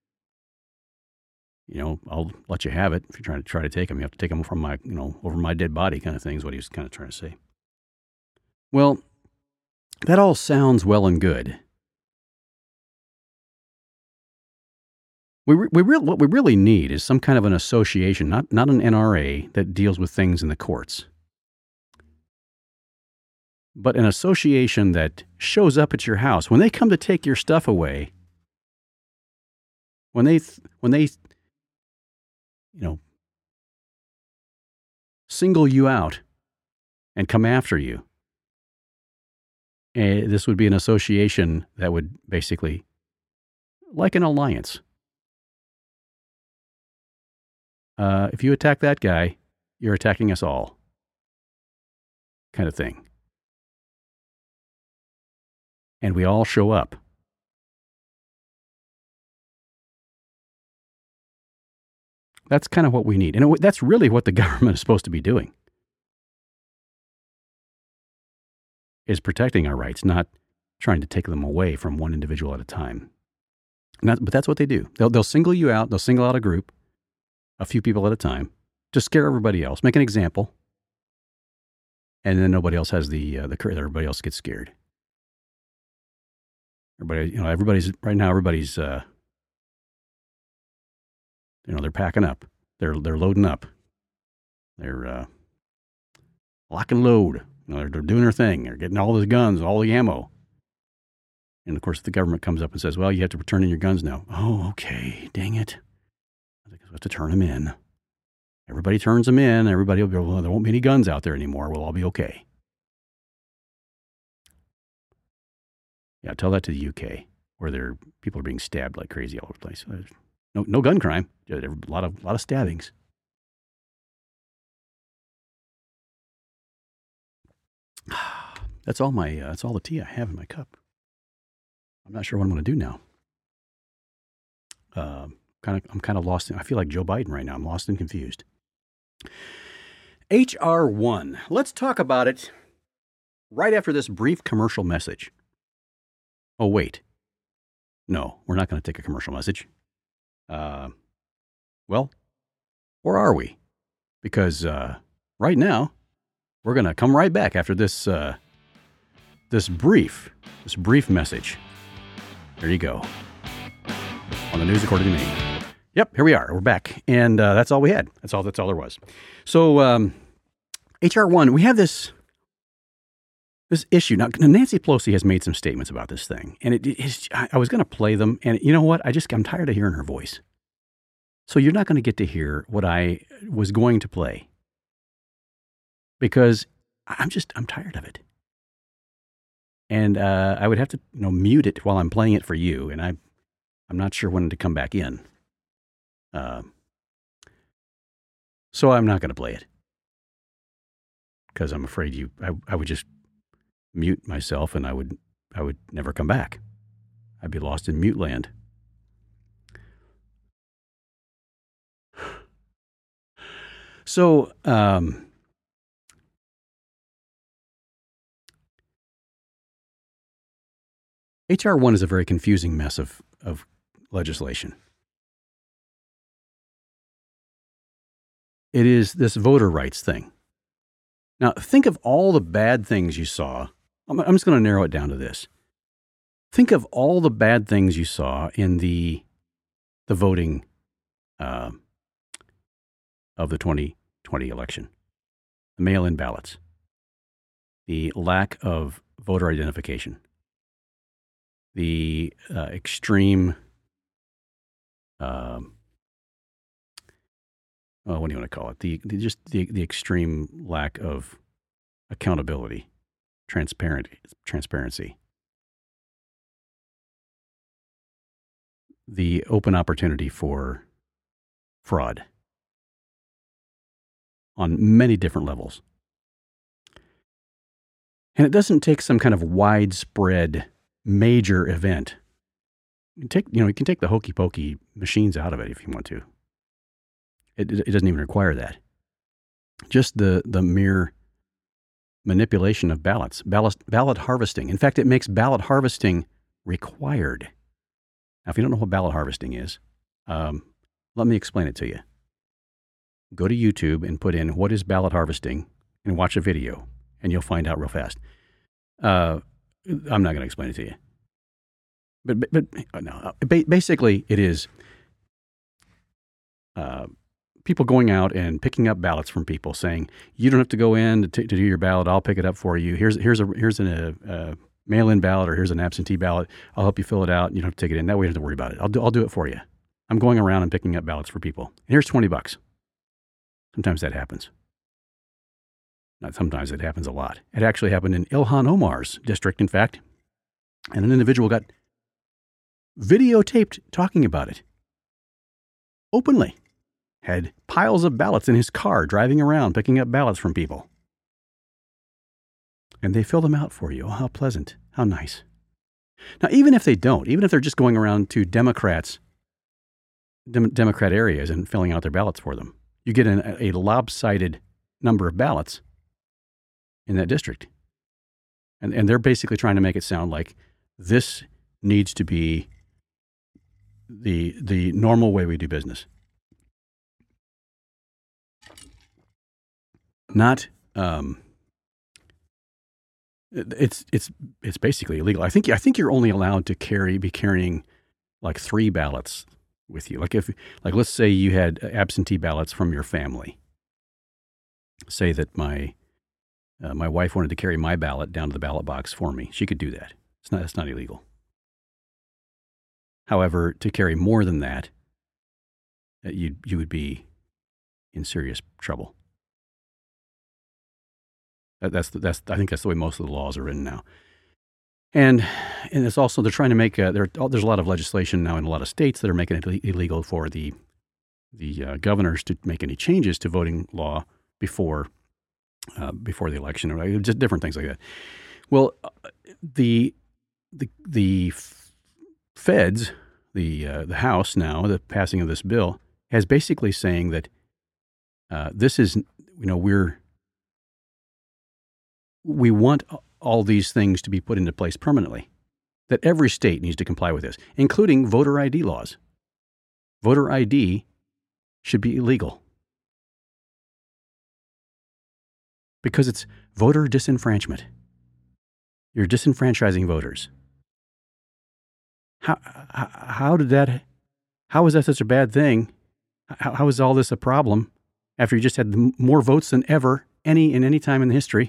You know, I'll let you have it if you're trying to try to take them. You have to take them from my, you know, over my dead body, kind of thing is what he was kind of trying to say. Well, that all sounds well and good. We we re- what we really need is some kind of an association, not not an N R A that deals with things in the courts, but an association that shows up at your house when they come to take your stuff away. When they when they you know single you out and come after you, and this would be an association that would basically, like an alliance. Uh, if you attack that guy, you're attacking us all, kind of thing. And we all show up. That's kind of what we need. And that's really what the government is supposed to be doing, is protecting our rights, not trying to take them away from one individual at a time. That, but that's what they do. They'll, they'll single you out. They'll single out a group, a few people at a time, to scare everybody else, make an example, and then nobody else has the uh, the courage. Everybody else gets scared. Everybody, you know, everybody's right now. Everybody's, uh, you know, they're packing up. They're they're loading up. They're uh, lock and load. You know, they're, they're doing their thing. They're getting all the guns, all the ammo. And of course, the government comes up and says, "Well, you have to return in your guns now." Oh, okay. Dang it. I think I have to turn them in. Everybody turns them in. Everybody will be, well, there won't be any guns out there anymore. We'll all be okay. Yeah, tell that to the U K, where there people are being stabbed like crazy all over the place. No, no gun crime. A lot of, lot of stabbings. That's all my. Uh, that's all the tea I have in my cup. I'm not sure what I'm going to do now. Uh, kind of, I'm kind of lost. In, I feel like Joe Biden right now. I'm lost and confused. H R one. Let's talk about it right after this brief commercial message. Oh, wait. No, we're not going to take a commercial message. Uh, well, or are we? Because uh, right now, we're going to come right back after this uh, this brief, this brief message. There you go. On the news according to me. Yep, here we are. We're back. And uh, that's all we had. That's all That's all there was. So, um, H R one, we have this this issue. Now, Nancy Pelosi has made some statements about this thing. And it is, I was going to play them. And you know what? I just, I'm tired of hearing her voice. So you're not going to get to hear what I was going to play. Because I'm just, I'm tired of it. and uh, I would have to, you know, mute it while I'm playing it for you, and I, I'm not sure when to come back in. Uh, so I'm not going to play it because I'm afraid you. I, I would just mute myself, and I would, I would never come back. I'd be lost in mute land. So, um, H R one is a very confusing mess of, of legislation. It is this voter rights thing. Now, think of all the bad things you saw. I'm, I'm just going to narrow it down to this. Think of all the bad things you saw in the the voting uh, of the twenty twenty election. The mail-in ballots. The lack of voter identification. The uh, extreme, um, oh, what do you want to call it? The, the just the, the extreme lack of accountability, transparent transparency. The open opportunity for fraud on many different levels. And it doesn't take some kind of widespread major event. You take, you know, you can take the hokey pokey machines out of it if you want to. It, it doesn't even require that. Just the, the mere manipulation of ballots, ballot, ballot harvesting. In fact, it makes ballot harvesting required. Now, if you don't know what ballot harvesting is, um, let me explain it to you. Go to YouTube and put in what is ballot harvesting and watch a video, and you'll find out real fast. Uh, I'm not going to explain it to you. But, but, but no, basically, it is uh, people going out and picking up ballots from people, saying, "You don't have to go in to, t- to do your ballot. I'll pick it up for you. Here's here's a here's an, a, a mail-in ballot, or here's an absentee ballot. I'll help you fill it out. You don't have to take it in. That way, you don't have to worry about it. I'll do I'll do it for you. I'm going around and picking up ballots for people. And here's twenty bucks. Sometimes that happens. Not sometimes, it happens a lot. It actually happened in Ilhan Omar's district, in fact, and an individual got videotaped talking about it openly. Had piles of ballots in his car driving around picking up ballots from people. And they fill them out for you. Oh, how pleasant. How nice. Now, even if they don't, even if they're just going around to Democrats, dem- Democrat areas and filling out their ballots for them, you get an, a lopsided number of ballots in that district. And, and they're basically trying to make it sound like this needs to be the the normal way we do business. Not, um, it's it's it's basically illegal. I think I think you're only allowed to carry be carrying like three ballots with you. Like if like let's say you had absentee ballots from your family. Say that my uh, my wife wanted to carry my ballot down to the ballot box for me. She could do that. It's not it's not illegal. However, to carry more than that, you you would be in serious trouble. That's that's I think that's the way most of the laws are written now. And and it's also they're trying to make uh, there there's a lot of legislation now in a lot of states that are making it illegal for the the uh, governors to make any changes to voting law before uh, before the election, or just different things like that. Well, uh, the the the feds, the uh, the House now, the passing of this bill has basically saying that uh, this is, you know, we're we want all these things to be put into place permanently, that every state needs to comply with this, including voter I D laws. Voter I D should be illegal because it's voter disenfranchisement. You're disenfranchising voters. How, how, how did that, how is that such a bad thing? How, how is all this a problem after you just had more votes than ever, any in any time in history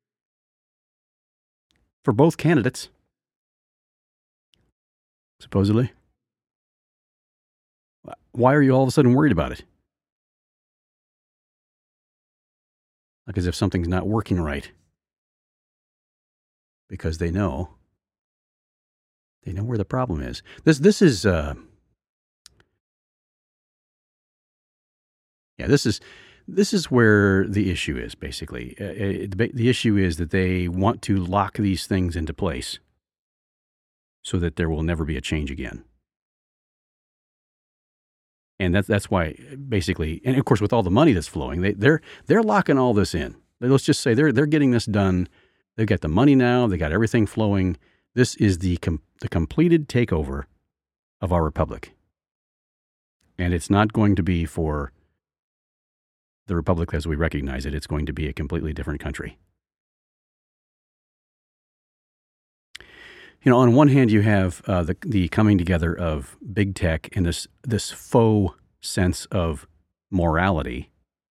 for both candidates, supposedly? Why are you all of a sudden worried about it? Like as if something's not working right. because they know they know where the problem is. This this is uh, yeah this is this is where the issue is basically. Uh, it, the, the issue is that they want to lock these things into place so that there will never be a change again. And that's that's why basically, and of course, with all the money that's flowing, they they're they're locking all this in. Let's just say they're they're getting this done. They've got the money now. They got everything flowing. This is the com- the completed takeover of our republic, and it's not going to be for the republic as we recognize it. It's going to be a completely different country. You know, on one hand, you have uh, the the coming together of big tech and this this faux sense of morality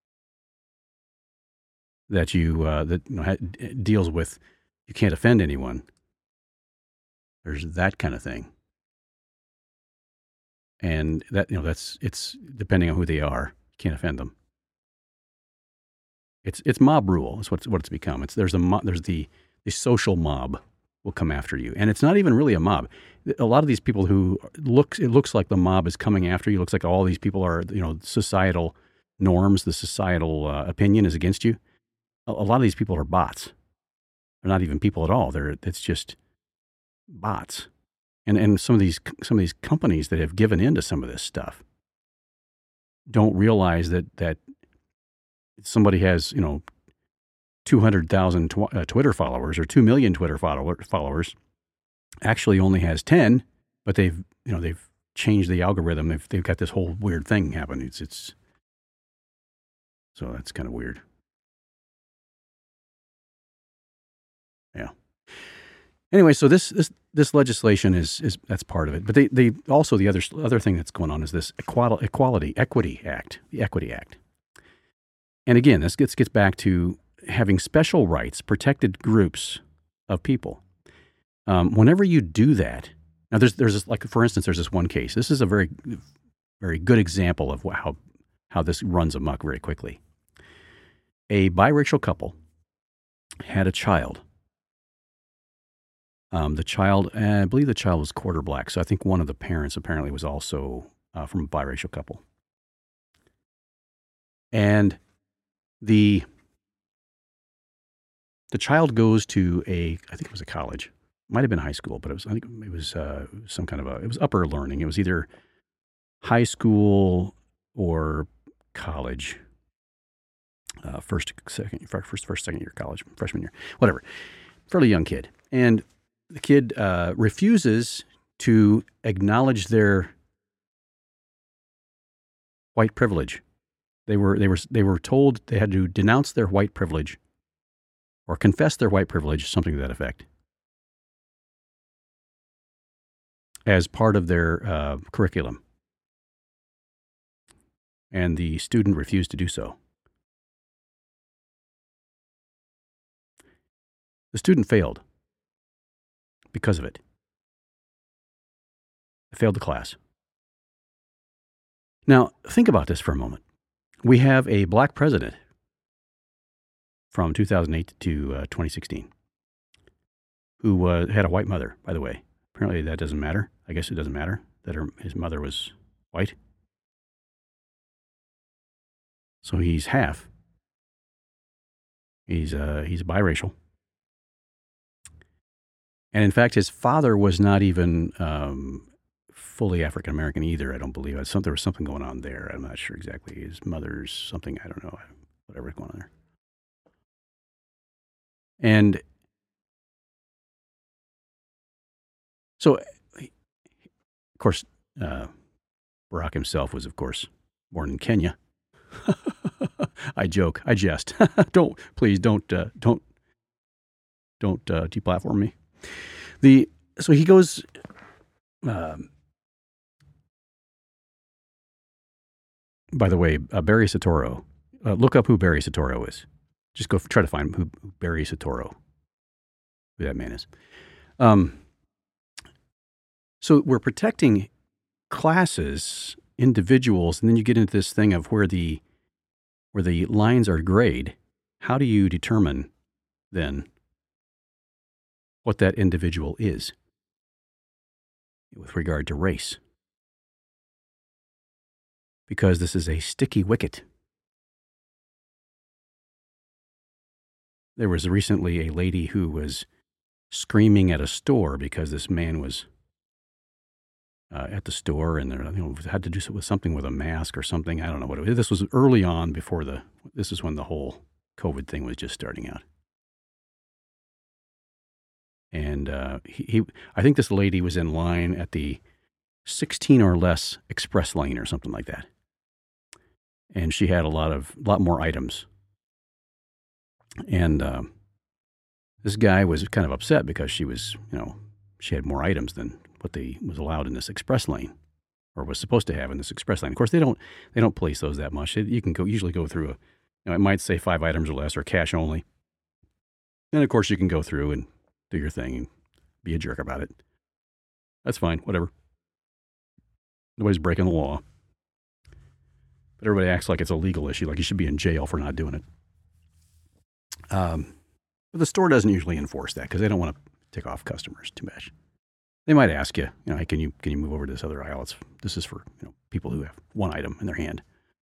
that you uh, that you know, ha- deals with you can't offend anyone. There's that kind of thing, and that you know that's it's depending on who they are, you can't offend them. It's it's mob rule. It's what what it's become. It's there's a mo- there's the the social mob will come after you. And it's not even really a mob. A lot of these people who looks, it looks like the mob is coming after you. It looks like all these people are, you know, societal norms, the societal uh, opinion is against you. A, a lot of these people are bots. They're not even people at all. They're, it's just bots. And, and some of these, some of these companies that have given in to some of this stuff don't realize that, that somebody has, you know, two hundred thousand tw- uh, Twitter followers or two million Twitter follower- followers actually only has ten, but they've, you know, they've changed the algorithm. They've, they've got this whole weird thing happening. It's, it's, so that's kind of weird. Yeah. Anyway, so this, this, this legislation is, is, that's part of it. But they, they also, the other, other thing that's going on is this Equality, Equality, Equity Act, the Equity Act. And again, this gets, gets back to having special rights, protected groups of people. Um, whenever you do that, now there's there's this, like for instance, there's this one case. This is a very very good example of how how this runs amok very quickly. A biracial couple had a child. Um, the child, uh, I believe the child was quarter black, so I think one of the parents apparently was also uh, from a biracial couple. And the The child goes to a, I think it was a college, might have been high school, but it was, I think it was uh, some kind of a, it was upper learning. It was either high school or college, uh, first, second, first, first, second year college, freshman year, whatever, fairly young kid. And the kid uh, refuses to acknowledge their white privilege. They were, they were, they were told they had to denounce their white privilege or confess their white privilege, something to that effect, as part of their uh, curriculum. And the student refused to do so. The student failed because of it. They failed the class. Now, think about this for a moment. We have a black president from two thousand eight to uh, twenty sixteen who uh, had a white mother, by the way. Apparently that doesn't matter. I guess it doesn't matter that her, his mother was white. So he's half. He's uh, he's biracial. And in fact, his father was not even um, fully African American either, I don't believe. Some, there was something going on there. I'm not sure exactly. His mother's something, I don't know, whatever's going on there. And so, of course, uh, Barack himself was, of course, born in Kenya. I joke, I jest. don't, please don't, uh, don't, don't uh, deplatform me. The so he goes. Um, by the way, uh, Barry Soetoro. Uh, look up who Barry Soetoro is. Just go f- try to find who, who Barry Soetoro, who that man is. Um, so we're protecting classes, individuals, and then you get into this thing of where the where the lines are grayed. How do you determine then what that individual is with regard to race. Because this is a sticky wicket. There was recently a lady who was screaming at a store because this man was uh, at the store, and there, you know, had to do with something with a mask or something. I don't know what it was. This was early on before the. This is when the whole COVID thing was just starting out. And uh, he, he, I think this lady was in line at the sixteen or less express lane or something like that. And she had a lot of, lot more items. And uh, this guy was kind of upset because she was, you know, she had more items than what they was allowed in this express lane, or was supposed to have in this express lane. Of course, they don't, they don't police those that much. You can go usually go through a, you know, it might say five items or less or cash only. And of course, you can go through and do your thing and be a jerk about it. That's fine, whatever. Nobody's breaking the law. But everybody acts like it's a legal issue, like you should be in jail for not doing it. Um, but the store doesn't usually enforce that because they don't want to tick off customers too much. They might ask you, you know, hey, can you can you move over to this other aisle? It's, this is for, you know, people who have one item in their hand.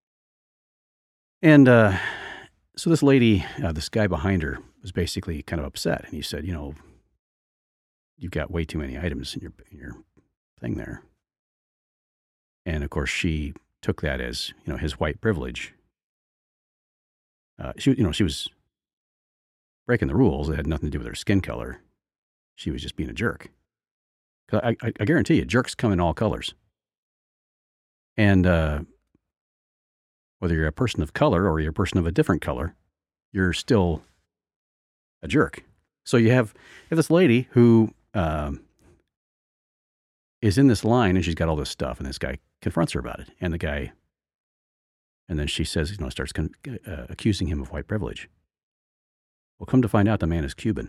And uh, so this lady, uh, this guy behind her, was basically kind of upset, and he said, you know, you've got way too many items in your in your thing there. And of course, she took that as, you know, his white privilege. Uh, she, you know, she was breaking the rules. It had nothing to do with her skin color. She was just being a jerk. I, I, I guarantee you, jerks come in all colors. And uh, whether you're a person of color or you're a person of a different color, you're still a jerk. So you have, you have this lady who um, is in this line, and she's got all this stuff, and this guy confronts her about it. And the guy, and then she says, you know, starts con- uh, accusing him of white privilege. Well, come to find out, the man is Cuban.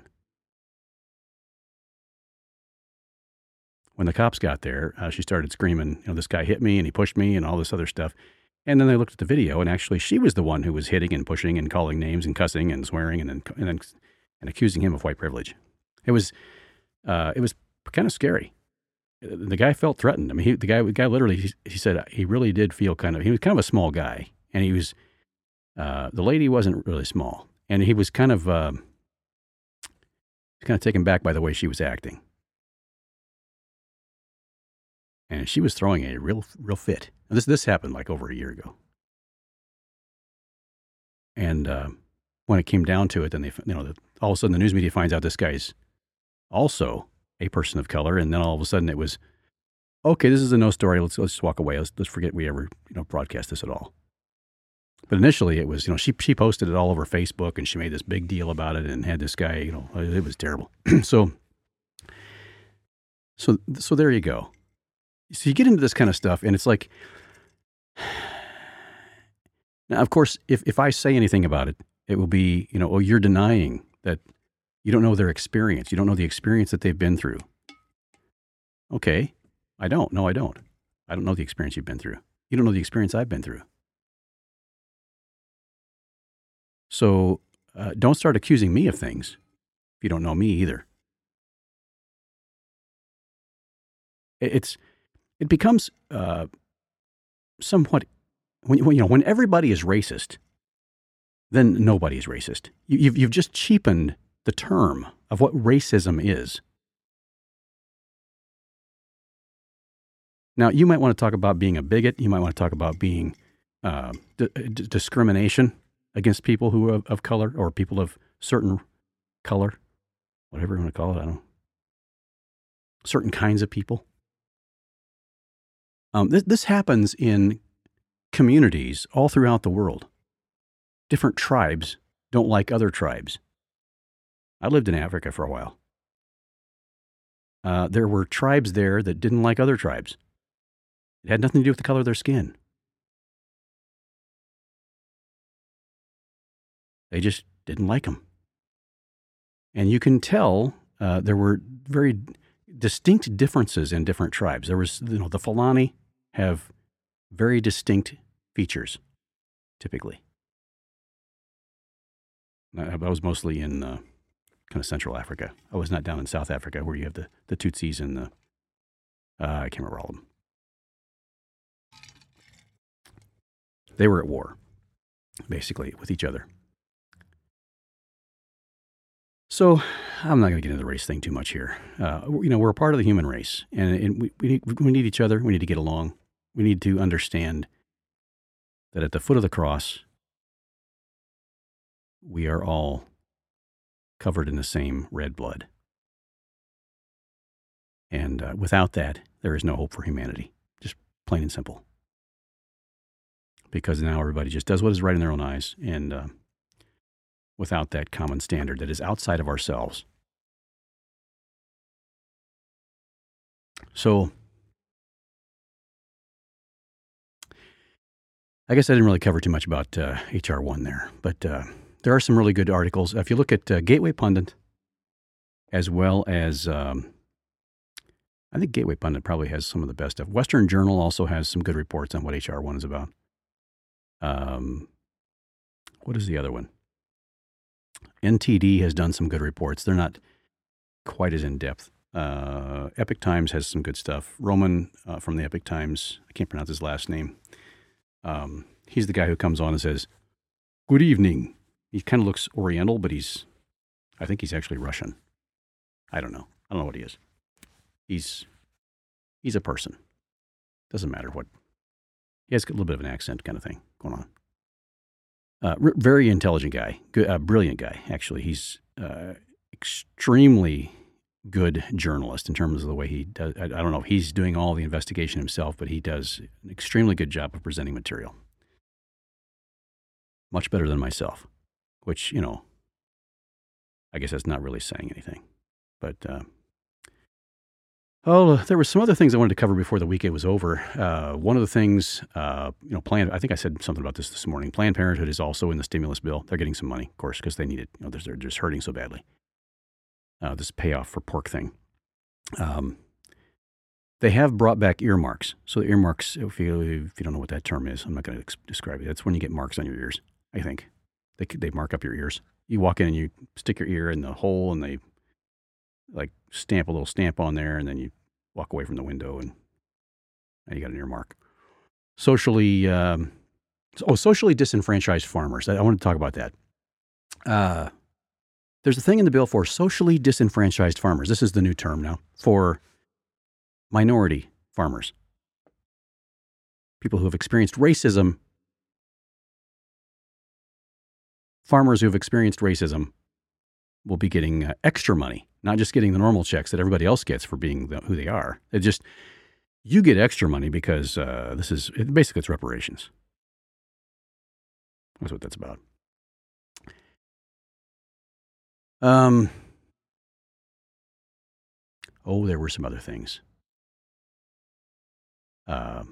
When the cops got there, uh, she started screaming, you know, this guy hit me and he pushed me and all this other stuff. And then they looked at the video, and actually she was the one who was hitting and pushing and calling names and cussing and swearing and then and, then, and accusing him of white privilege. It was uh, it was kind of scary. The guy felt threatened. I mean, he, the guy the guy literally he, he said he really did feel kind of he was kind of a small guy, and he was uh, the lady wasn't really small, and he was kind of uh, kind of taken back by the way she was acting. And she was throwing a real, real fit. And this this happened like over a year ago. And uh, when it came down to it, then they, you know, the, all of a sudden the news media finds out this guy's also a person of color, and then all of a sudden it was, okay, this is a no story. Let's let's just walk away. Let's let's forget we ever, you know, broadcast this at all. But initially it was, you know, she she posted it all over Facebook, and she made this big deal about it, and had this guy, you know, it was terrible. so so so there you go. So you get into this kind of stuff, and it's like, now, of course, if, if I say anything about it, it will be, you know, oh, you're denying that you don't know their experience. You don't know the experience that they've been through. Okay, I don't. No, I don't. I don't know the experience you've been through. You don't know the experience I've been through. So uh, don't start accusing me of things if you don't know me either. It's... It becomes uh, somewhat, when, when, you know, when everybody is racist, then nobody is racist. You, you've, you've just cheapened the term of what racism is. Now, you might want to talk about being a bigot. You might want to talk about being uh, d- d- discrimination against people who are of, of color, or people of certain color, whatever you want to call it. I don't know. Certain kinds of people. Um, this, this happens in communities all throughout the world. Different tribes don't like other tribes. I lived in Africa for a while. Uh, there were tribes there that didn't like other tribes. It had nothing to do with the color of their skin. They just didn't like them. And you can tell uh, there were very distinct differences in different tribes. There was, you know, the Fulani have very distinct features, typically. I was mostly in uh, kind of Central Africa. I was not down in South Africa where you have the, the Tutsis and the, uh, I can't remember all of them. They were at war, basically, with each other. So I'm not going to get into the race thing too much here. Uh, you know, we're a part of the human race, and, and we, we, need, we need each other. We need to get along. We need to understand that at the foot of the cross, we are all covered in the same red blood. And uh, without that, there is no hope for humanity. Just plain and simple. Because now everybody just does what is right in their own eyes, and uh, without that common standard that is outside of ourselves. So, I guess I didn't really cover too much about uh, H R one there, but uh, there are some really good articles. If you look at uh, Gateway Pundit, as well as, um, I think Gateway Pundit probably has some of the best stuff. Western Journal also has some good reports on what H R one is about. Um, what is the other one? N T D has done some good reports. They're not quite as in-depth. Uh, Epic Times has some good stuff. Roman uh, from the Epic Times, I can't pronounce his last name. Um, he's the guy who comes on and says, "Good evening." He kind of looks Oriental, but he's, I think he's actually Russian. I don't know. I don't know what he is. He's, he's a person. Doesn't matter what. He has a little bit of an accent kind of thing going on. Uh, r- very intelligent guy, good, uh, brilliant guy, actually. He's uh, extremely good journalist in terms of the way he does. I, I don't know if he's doing all the investigation himself, but he does an extremely good job of presenting material. Much better than myself, which, you know, I guess that's not really saying anything. But, uh, oh, there were some other things I wanted to cover before the weekend was over. Uh, one of the things, uh, you know, Planned, I think I said something about this this morning. Planned Parenthood is also in the stimulus bill. They're getting some money, of course, because they need it. You know, they're, they're just hurting so badly. Uh, this payoff for pork thing. Um, they have brought back earmarks. So the earmarks, if you, if you don't know what that term is, I'm not going to ex- describe it. That's when you get marks on your ears, I think. They they mark up your ears. You walk in and you stick your ear in the hole and they like stamp a little stamp on there, and then you walk away from the window and, and you got an earmark. Socially, um, oh, socially disenfranchised farmers. I, I want to talk about that. Uh, there's a thing in the bill for socially disenfranchised farmers. This is the new term now for minority farmers. People who have experienced racism. Farmers who have experienced racism will be getting uh, extra money, not just getting the normal checks that everybody else gets for being the, who they are. It just, you get extra money because uh, this is, it, basically it's reparations. That's what that's about. Um. Oh, there were some other things. Uh,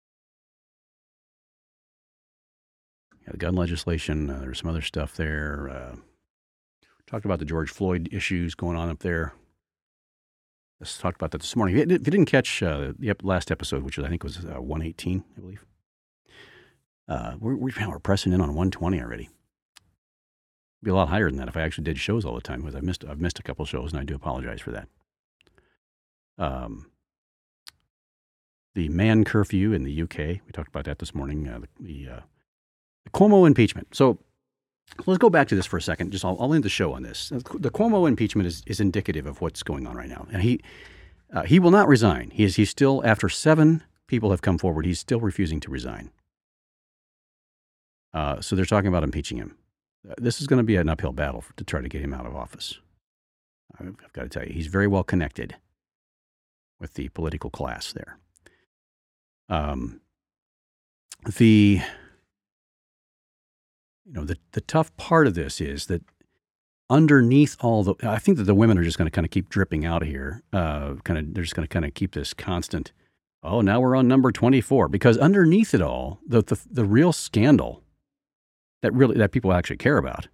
yeah, the gun legislation, uh, there's some other stuff there. Uh, talked about the George Floyd issues going on up there. Let's talk about that this morning. If you didn't catch uh, the last episode, which I think was uh, one eighteen, I believe, uh, we're, we're pressing in on one twenty already. It'd be a lot higher than that if I actually did shows all the time, because I've missed, I've missed a couple shows, and I do apologize for that. Um, the man curfew in the U K, we talked about that this morning, uh, the, the, uh, the Cuomo impeachment. So let's go back to this for a second. Just I'll, I'll end the show on this. The Cuomo impeachment is, is indicative of what's going on right now. And he uh, he will not resign. He is he's still, after seven people have come forward, he's still refusing to resign. Uh, so they're talking about impeaching him. Uh, this is going to be an uphill battle for, to try to get him out of office. I've, I've got to tell you, he's very well connected with the political class there. Um, the You know, the, the tough part of this is that underneath all the, I think that the women are just going to kind of keep dripping out of here. Uh, kind of, they're just going to kind of keep this constant. Oh, now we're on number twenty-four, because underneath it all, the the, the real scandal that really that people actually care about.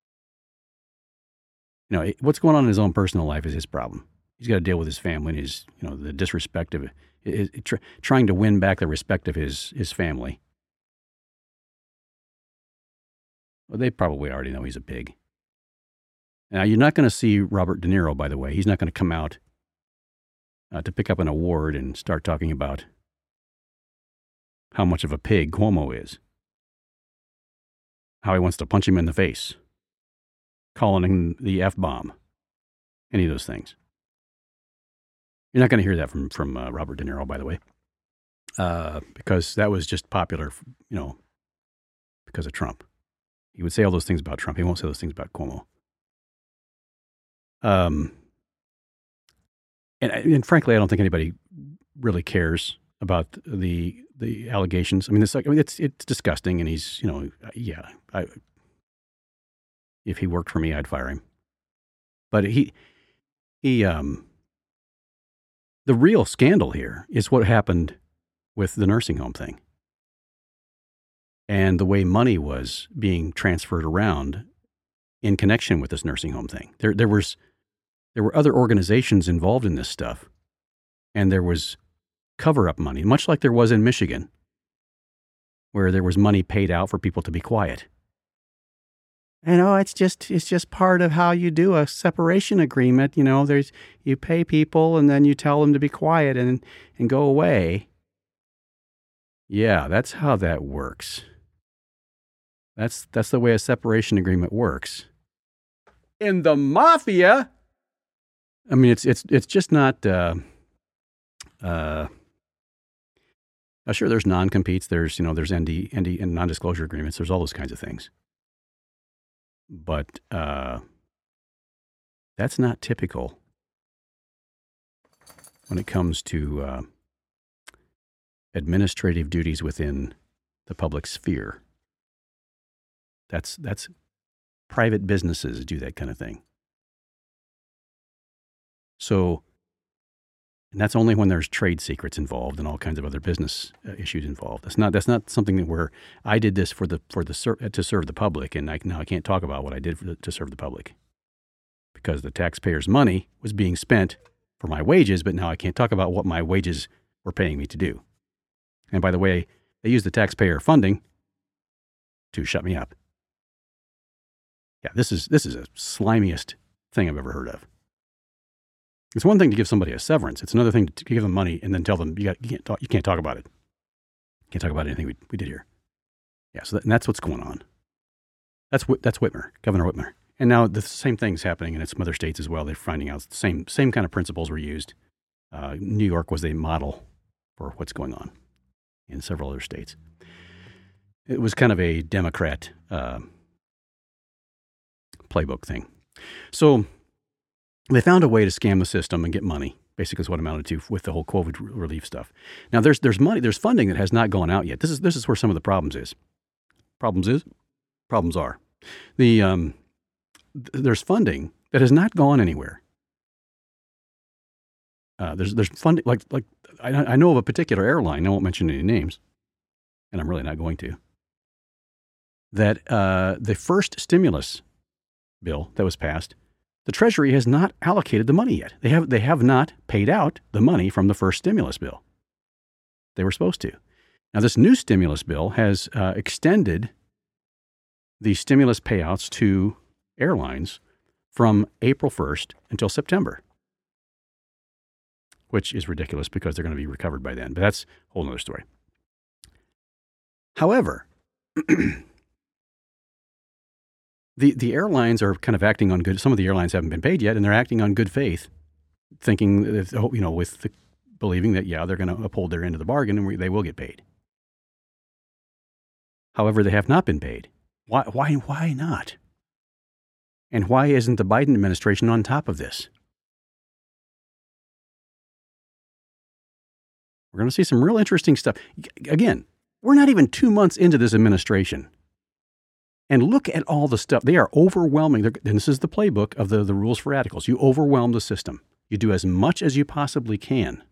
You know, what's going on in his own personal life is his problem. He's got to deal with his family and his, you know, the disrespect of his, tr- trying to win back the respect of his his family. Well, they probably already know he's a pig. Now, you're not going to see Robert De Niro, by the way. He's not going to come out uh, to pick up an award and start talking about how much of a pig Cuomo is, how he wants to punch him in the face, calling him the F-bomb, any of those things. You're not going to hear that from, from uh, Robert De Niro, by the way, uh, because that was just popular, you know, because of Trump. He would say all those things about Trump. He won't say those things about Cuomo. Um, and, and frankly, I don't think anybody really cares about the the allegations. I mean, it's like I mean, it's it's disgusting, and he's you know, yeah. I, if he worked for me, I'd fire him. But he he um. The real scandal here is what happened with the nursing home thing, and the way money was being transferred around in connection with this nursing home thing. There there was. There were other organizations involved in this stuff, and there was cover-up money, much like there was in Michigan, where there was money paid out for people to be quiet. And oh, it's just it's just part of how you do a separation agreement. You know, there's you pay people, and then you tell them to be quiet and and go away. Yeah, that's how that works. That's that's the way a separation agreement works. In the mafia. I mean, it's it's it's just not. Uh, uh, uh, sure, there's non-competes. There's you know there's N D N D and non-disclosure agreements. There's all those kinds of things. But uh, that's not typical when it comes to uh, administrative duties within the public sphere. That's that's private businesses do that kind of thing. So, and that's only when there's trade secrets involved and all kinds of other business uh, issues involved. That's not that's not something that where I did this for the for the to serve the public, and I, now I can't talk about what I did for the, to serve the public because the taxpayers' money was being spent for my wages, but now I can't talk about what my wages were paying me to do. And by the way, they used the taxpayer funding to shut me up. Yeah, this is this is the slimiest thing I've ever heard of. It's one thing to give somebody a severance. It's another thing to give them money and then tell them you, got, you can't talk. You can't talk about it. You can't talk about anything we, we did here. Yeah, so that, and that's what's going on. That's that's Whitmer, Governor Whitmer, and now the same thing's happening in some other states as well. They're finding out the same same kind of principles were used. Uh, New York was a model for what's going on in several other states. It was kind of a Democrat uh, playbook thing. So. They found a way to scam the system and get money, basically is what it amounted to with the whole COVID relief stuff. Now, there's there's money, there's funding that has not gone out yet. This is this is where some of the problems is. Problems is, problems are. The um, th- there's funding that has not gone anywhere. Uh, there's there's funding like like I, I know of a particular airline. I won't mention any names, and I'm really not going to. That uh, the first stimulus bill that was passed. The Treasury has not allocated the money yet. They have they have not paid out the money from the first stimulus bill. They were supposed to. Now, this new stimulus bill has uh, extended the stimulus payouts to airlines from April first until September, which is ridiculous because they're going to be recovered by then. But that's a whole other story. However, The the airlines are kind of acting on good. Some of the airlines haven't been paid yet, and they're acting on good faith, thinking that, you know, with the believing that yeah, they're going to uphold their end of the bargain and we, they will get paid. However, they have not been paid. Why why why not? And why isn't the Biden administration on top of this? We're going to see some real interesting stuff. Again, we're not even two months into this administration. And look at all the stuff. They are overwhelming. They're, and this is the playbook of the, the rules for radicals. You overwhelm the system. You do as much as you possibly can.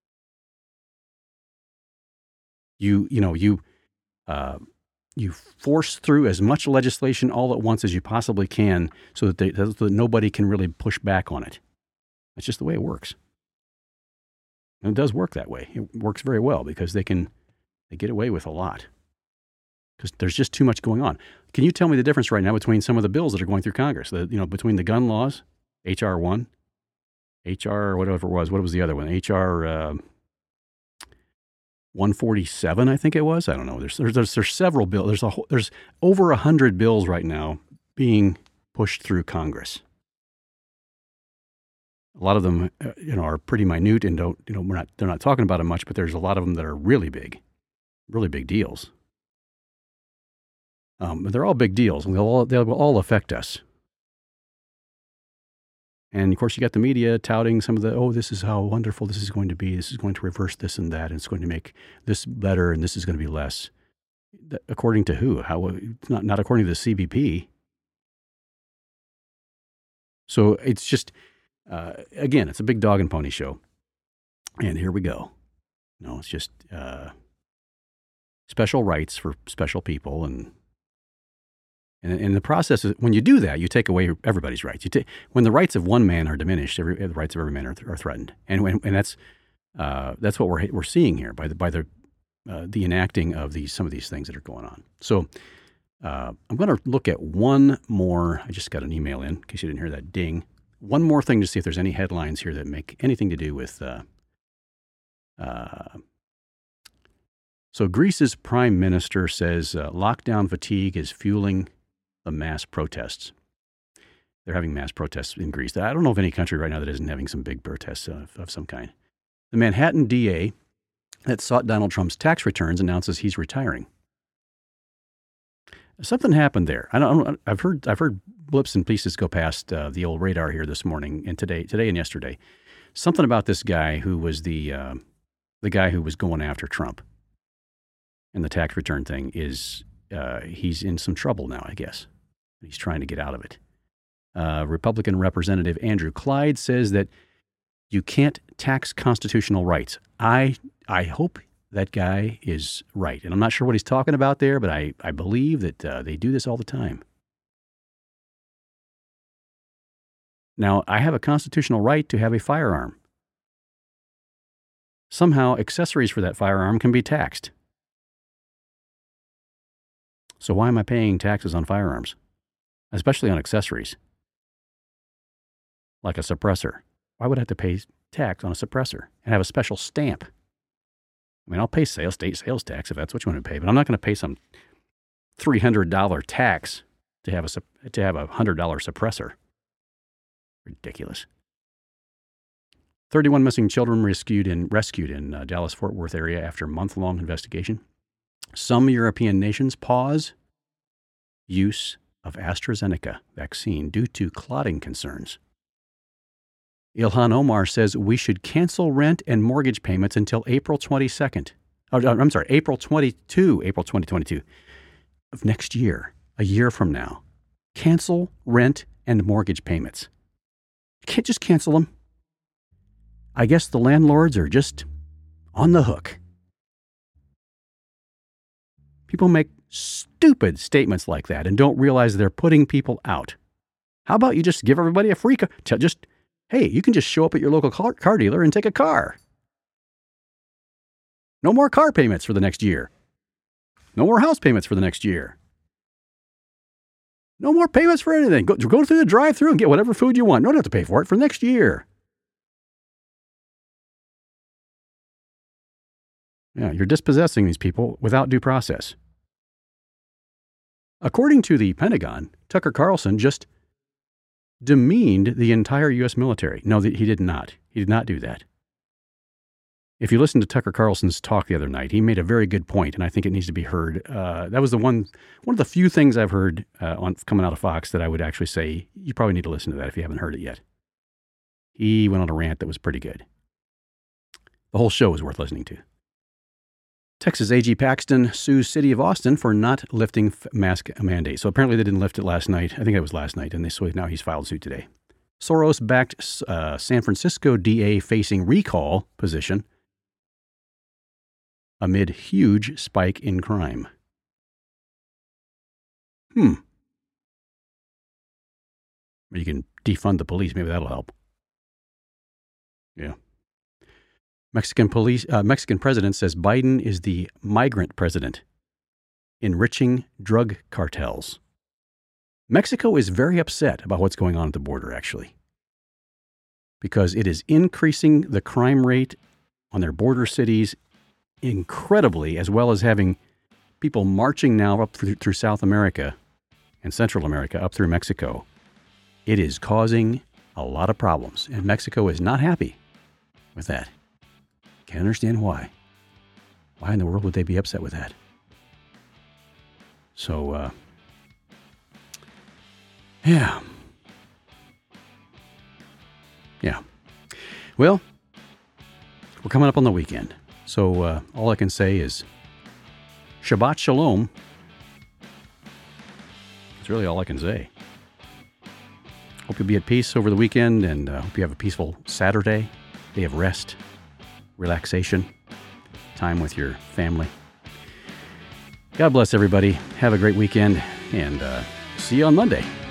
You, you know, you, uh, you force through as much legislation all at once as you possibly can so that, they, so that nobody can really push back on it. That's just the way it works. And it does work that way. It works very well because they can they get away with a lot. because there's just too much going on. Can you tell me the difference right now between some of the bills that are going through Congress? The, you know, between the gun laws, H R one, H R whatever it was. What was the other one? H R uh, one forty-seven, I think it was. I don't know. There's there's there's, there's several bills. There's a whole, there's over a hundred bills right now being pushed through Congress. A lot of them, uh, you know, are pretty minute and don't, you know, we're not they're not talking about them much. But there's a lot of them that are really big, really big deals. Um, they're all big deals, and they'll all, they will all affect us. And of course, you got the media touting some of the, oh, this is how wonderful this is going to be. This is going to reverse this and that, and it's going to make this better, and this is going to be less. According to who? How? Not not according to the C B P. So it's just, uh, again, it's a big dog and pony show. And here we go. No, it's just uh, special rights for special people, and And in the process, when you do that, you take away everybody's rights. You take, when the rights of one man are diminished, every, the rights of every man are, are threatened, and when, and that's uh, that's what we're we're seeing here by the by the uh, the enacting of these some of these things that are going on. So uh, I'm going to look at one more. I just got an email in, in case you didn't hear that ding. One more thing to see if there's any headlines here that make anything to do with. Uh, uh, so Greece's prime minister says uh, lockdown fatigue is fueling the mass protests. They're having mass protests in Greece. I don't know of any country right now that isn't having some big protests of, of some kind. The Manhattan D A that sought Donald Trump's tax returns announces he's retiring. Something happened there. I don't. I've heard. I've heard blips and pieces go past uh, the old radar here this morning and today, today and yesterday. Something about this guy who was the uh, the guy who was going after Trump and the tax return thing is uh, he's in some trouble now, I guess. He's trying to get out of it. Uh, Republican Representative Andrew Clyde says that you can't tax constitutional rights. I I hope that guy is right. And I'm not sure what he's talking about there, but I, I believe that uh, they do this all the time. Now, I have a constitutional right to have a firearm. Somehow, accessories for that firearm can be taxed. So why am I paying taxes on firearms? Especially on accessories, like a suppressor. Why would I have to pay tax on a suppressor and have a special stamp? I mean, I'll pay sales, state sales tax if that's what you want to pay, but I'm not going to pay some three hundred dollars tax to have a to have a one hundred dollars suppressor. Ridiculous. thirty-one missing children rescued in rescued in uh, Dallas-Fort Worth area after a month-long investigation. Some European nations pause use of AstraZeneca vaccine due to clotting concerns. Ilhan Omar says we should cancel rent and mortgage payments until April twenty-second. Oh, I'm sorry, April twenty-second, April twenty twenty-two of next year, a year from now. Cancel rent and mortgage payments. You can't just cancel them. I guess the landlords are just on the hook. People make stupid statements like that and don't realize they're putting people out. How about you just give everybody a free car? Just, hey, you can just show up at your local car, car dealer and take a car. No more car payments for the next year. No more house payments for the next year. No more payments for anything. Go, go through the drive-thru and get whatever food you want. You don't have to pay for it for next year. Yeah, you're dispossessing these people without due process. According to the Pentagon, Tucker Carlson just demeaned the entire U S military. No, he did not. He did not do that. If you listen to Tucker Carlson's talk the other night, he made a very good point, and I think it needs to be heard. Uh, that was the one, one of the few things I've heard uh, on coming out of Fox that I would actually say you probably need to listen to that if you haven't heard it yet. He went on a rant that was pretty good. The whole show was worth listening to. Texas A G Paxton sues City of Austin for not lifting mask mandate. So apparently they didn't lift it last night. I think it was last night, and they so now he's filed suit today. Soros-backed uh, San Francisco D A facing recall position amid huge spike in crime. Hmm. You can defund the police. Maybe that'll help. Yeah. Mexican police, uh, Mexican president says Biden is the migrant president. enriching drug cartels. Mexico is very upset about what's going on at the border, actually, because it is increasing the crime rate on their border cities incredibly, as well as having people marching now up through, through South America and Central America up through Mexico. It is causing a lot of problems, and Mexico is not happy with that. Can't understand why. Why in the world would they be upset with that? So, uh, yeah. Yeah. Well, we're coming up on the weekend. So uh, all I can say is Shabbat Shalom. That's really all I can say. Hope you'll be at peace over the weekend, and uh, hope you have a peaceful Saturday, day of rest, relaxation, time with your family. God bless everybody. Have a great weekend, and uh, see you on Monday.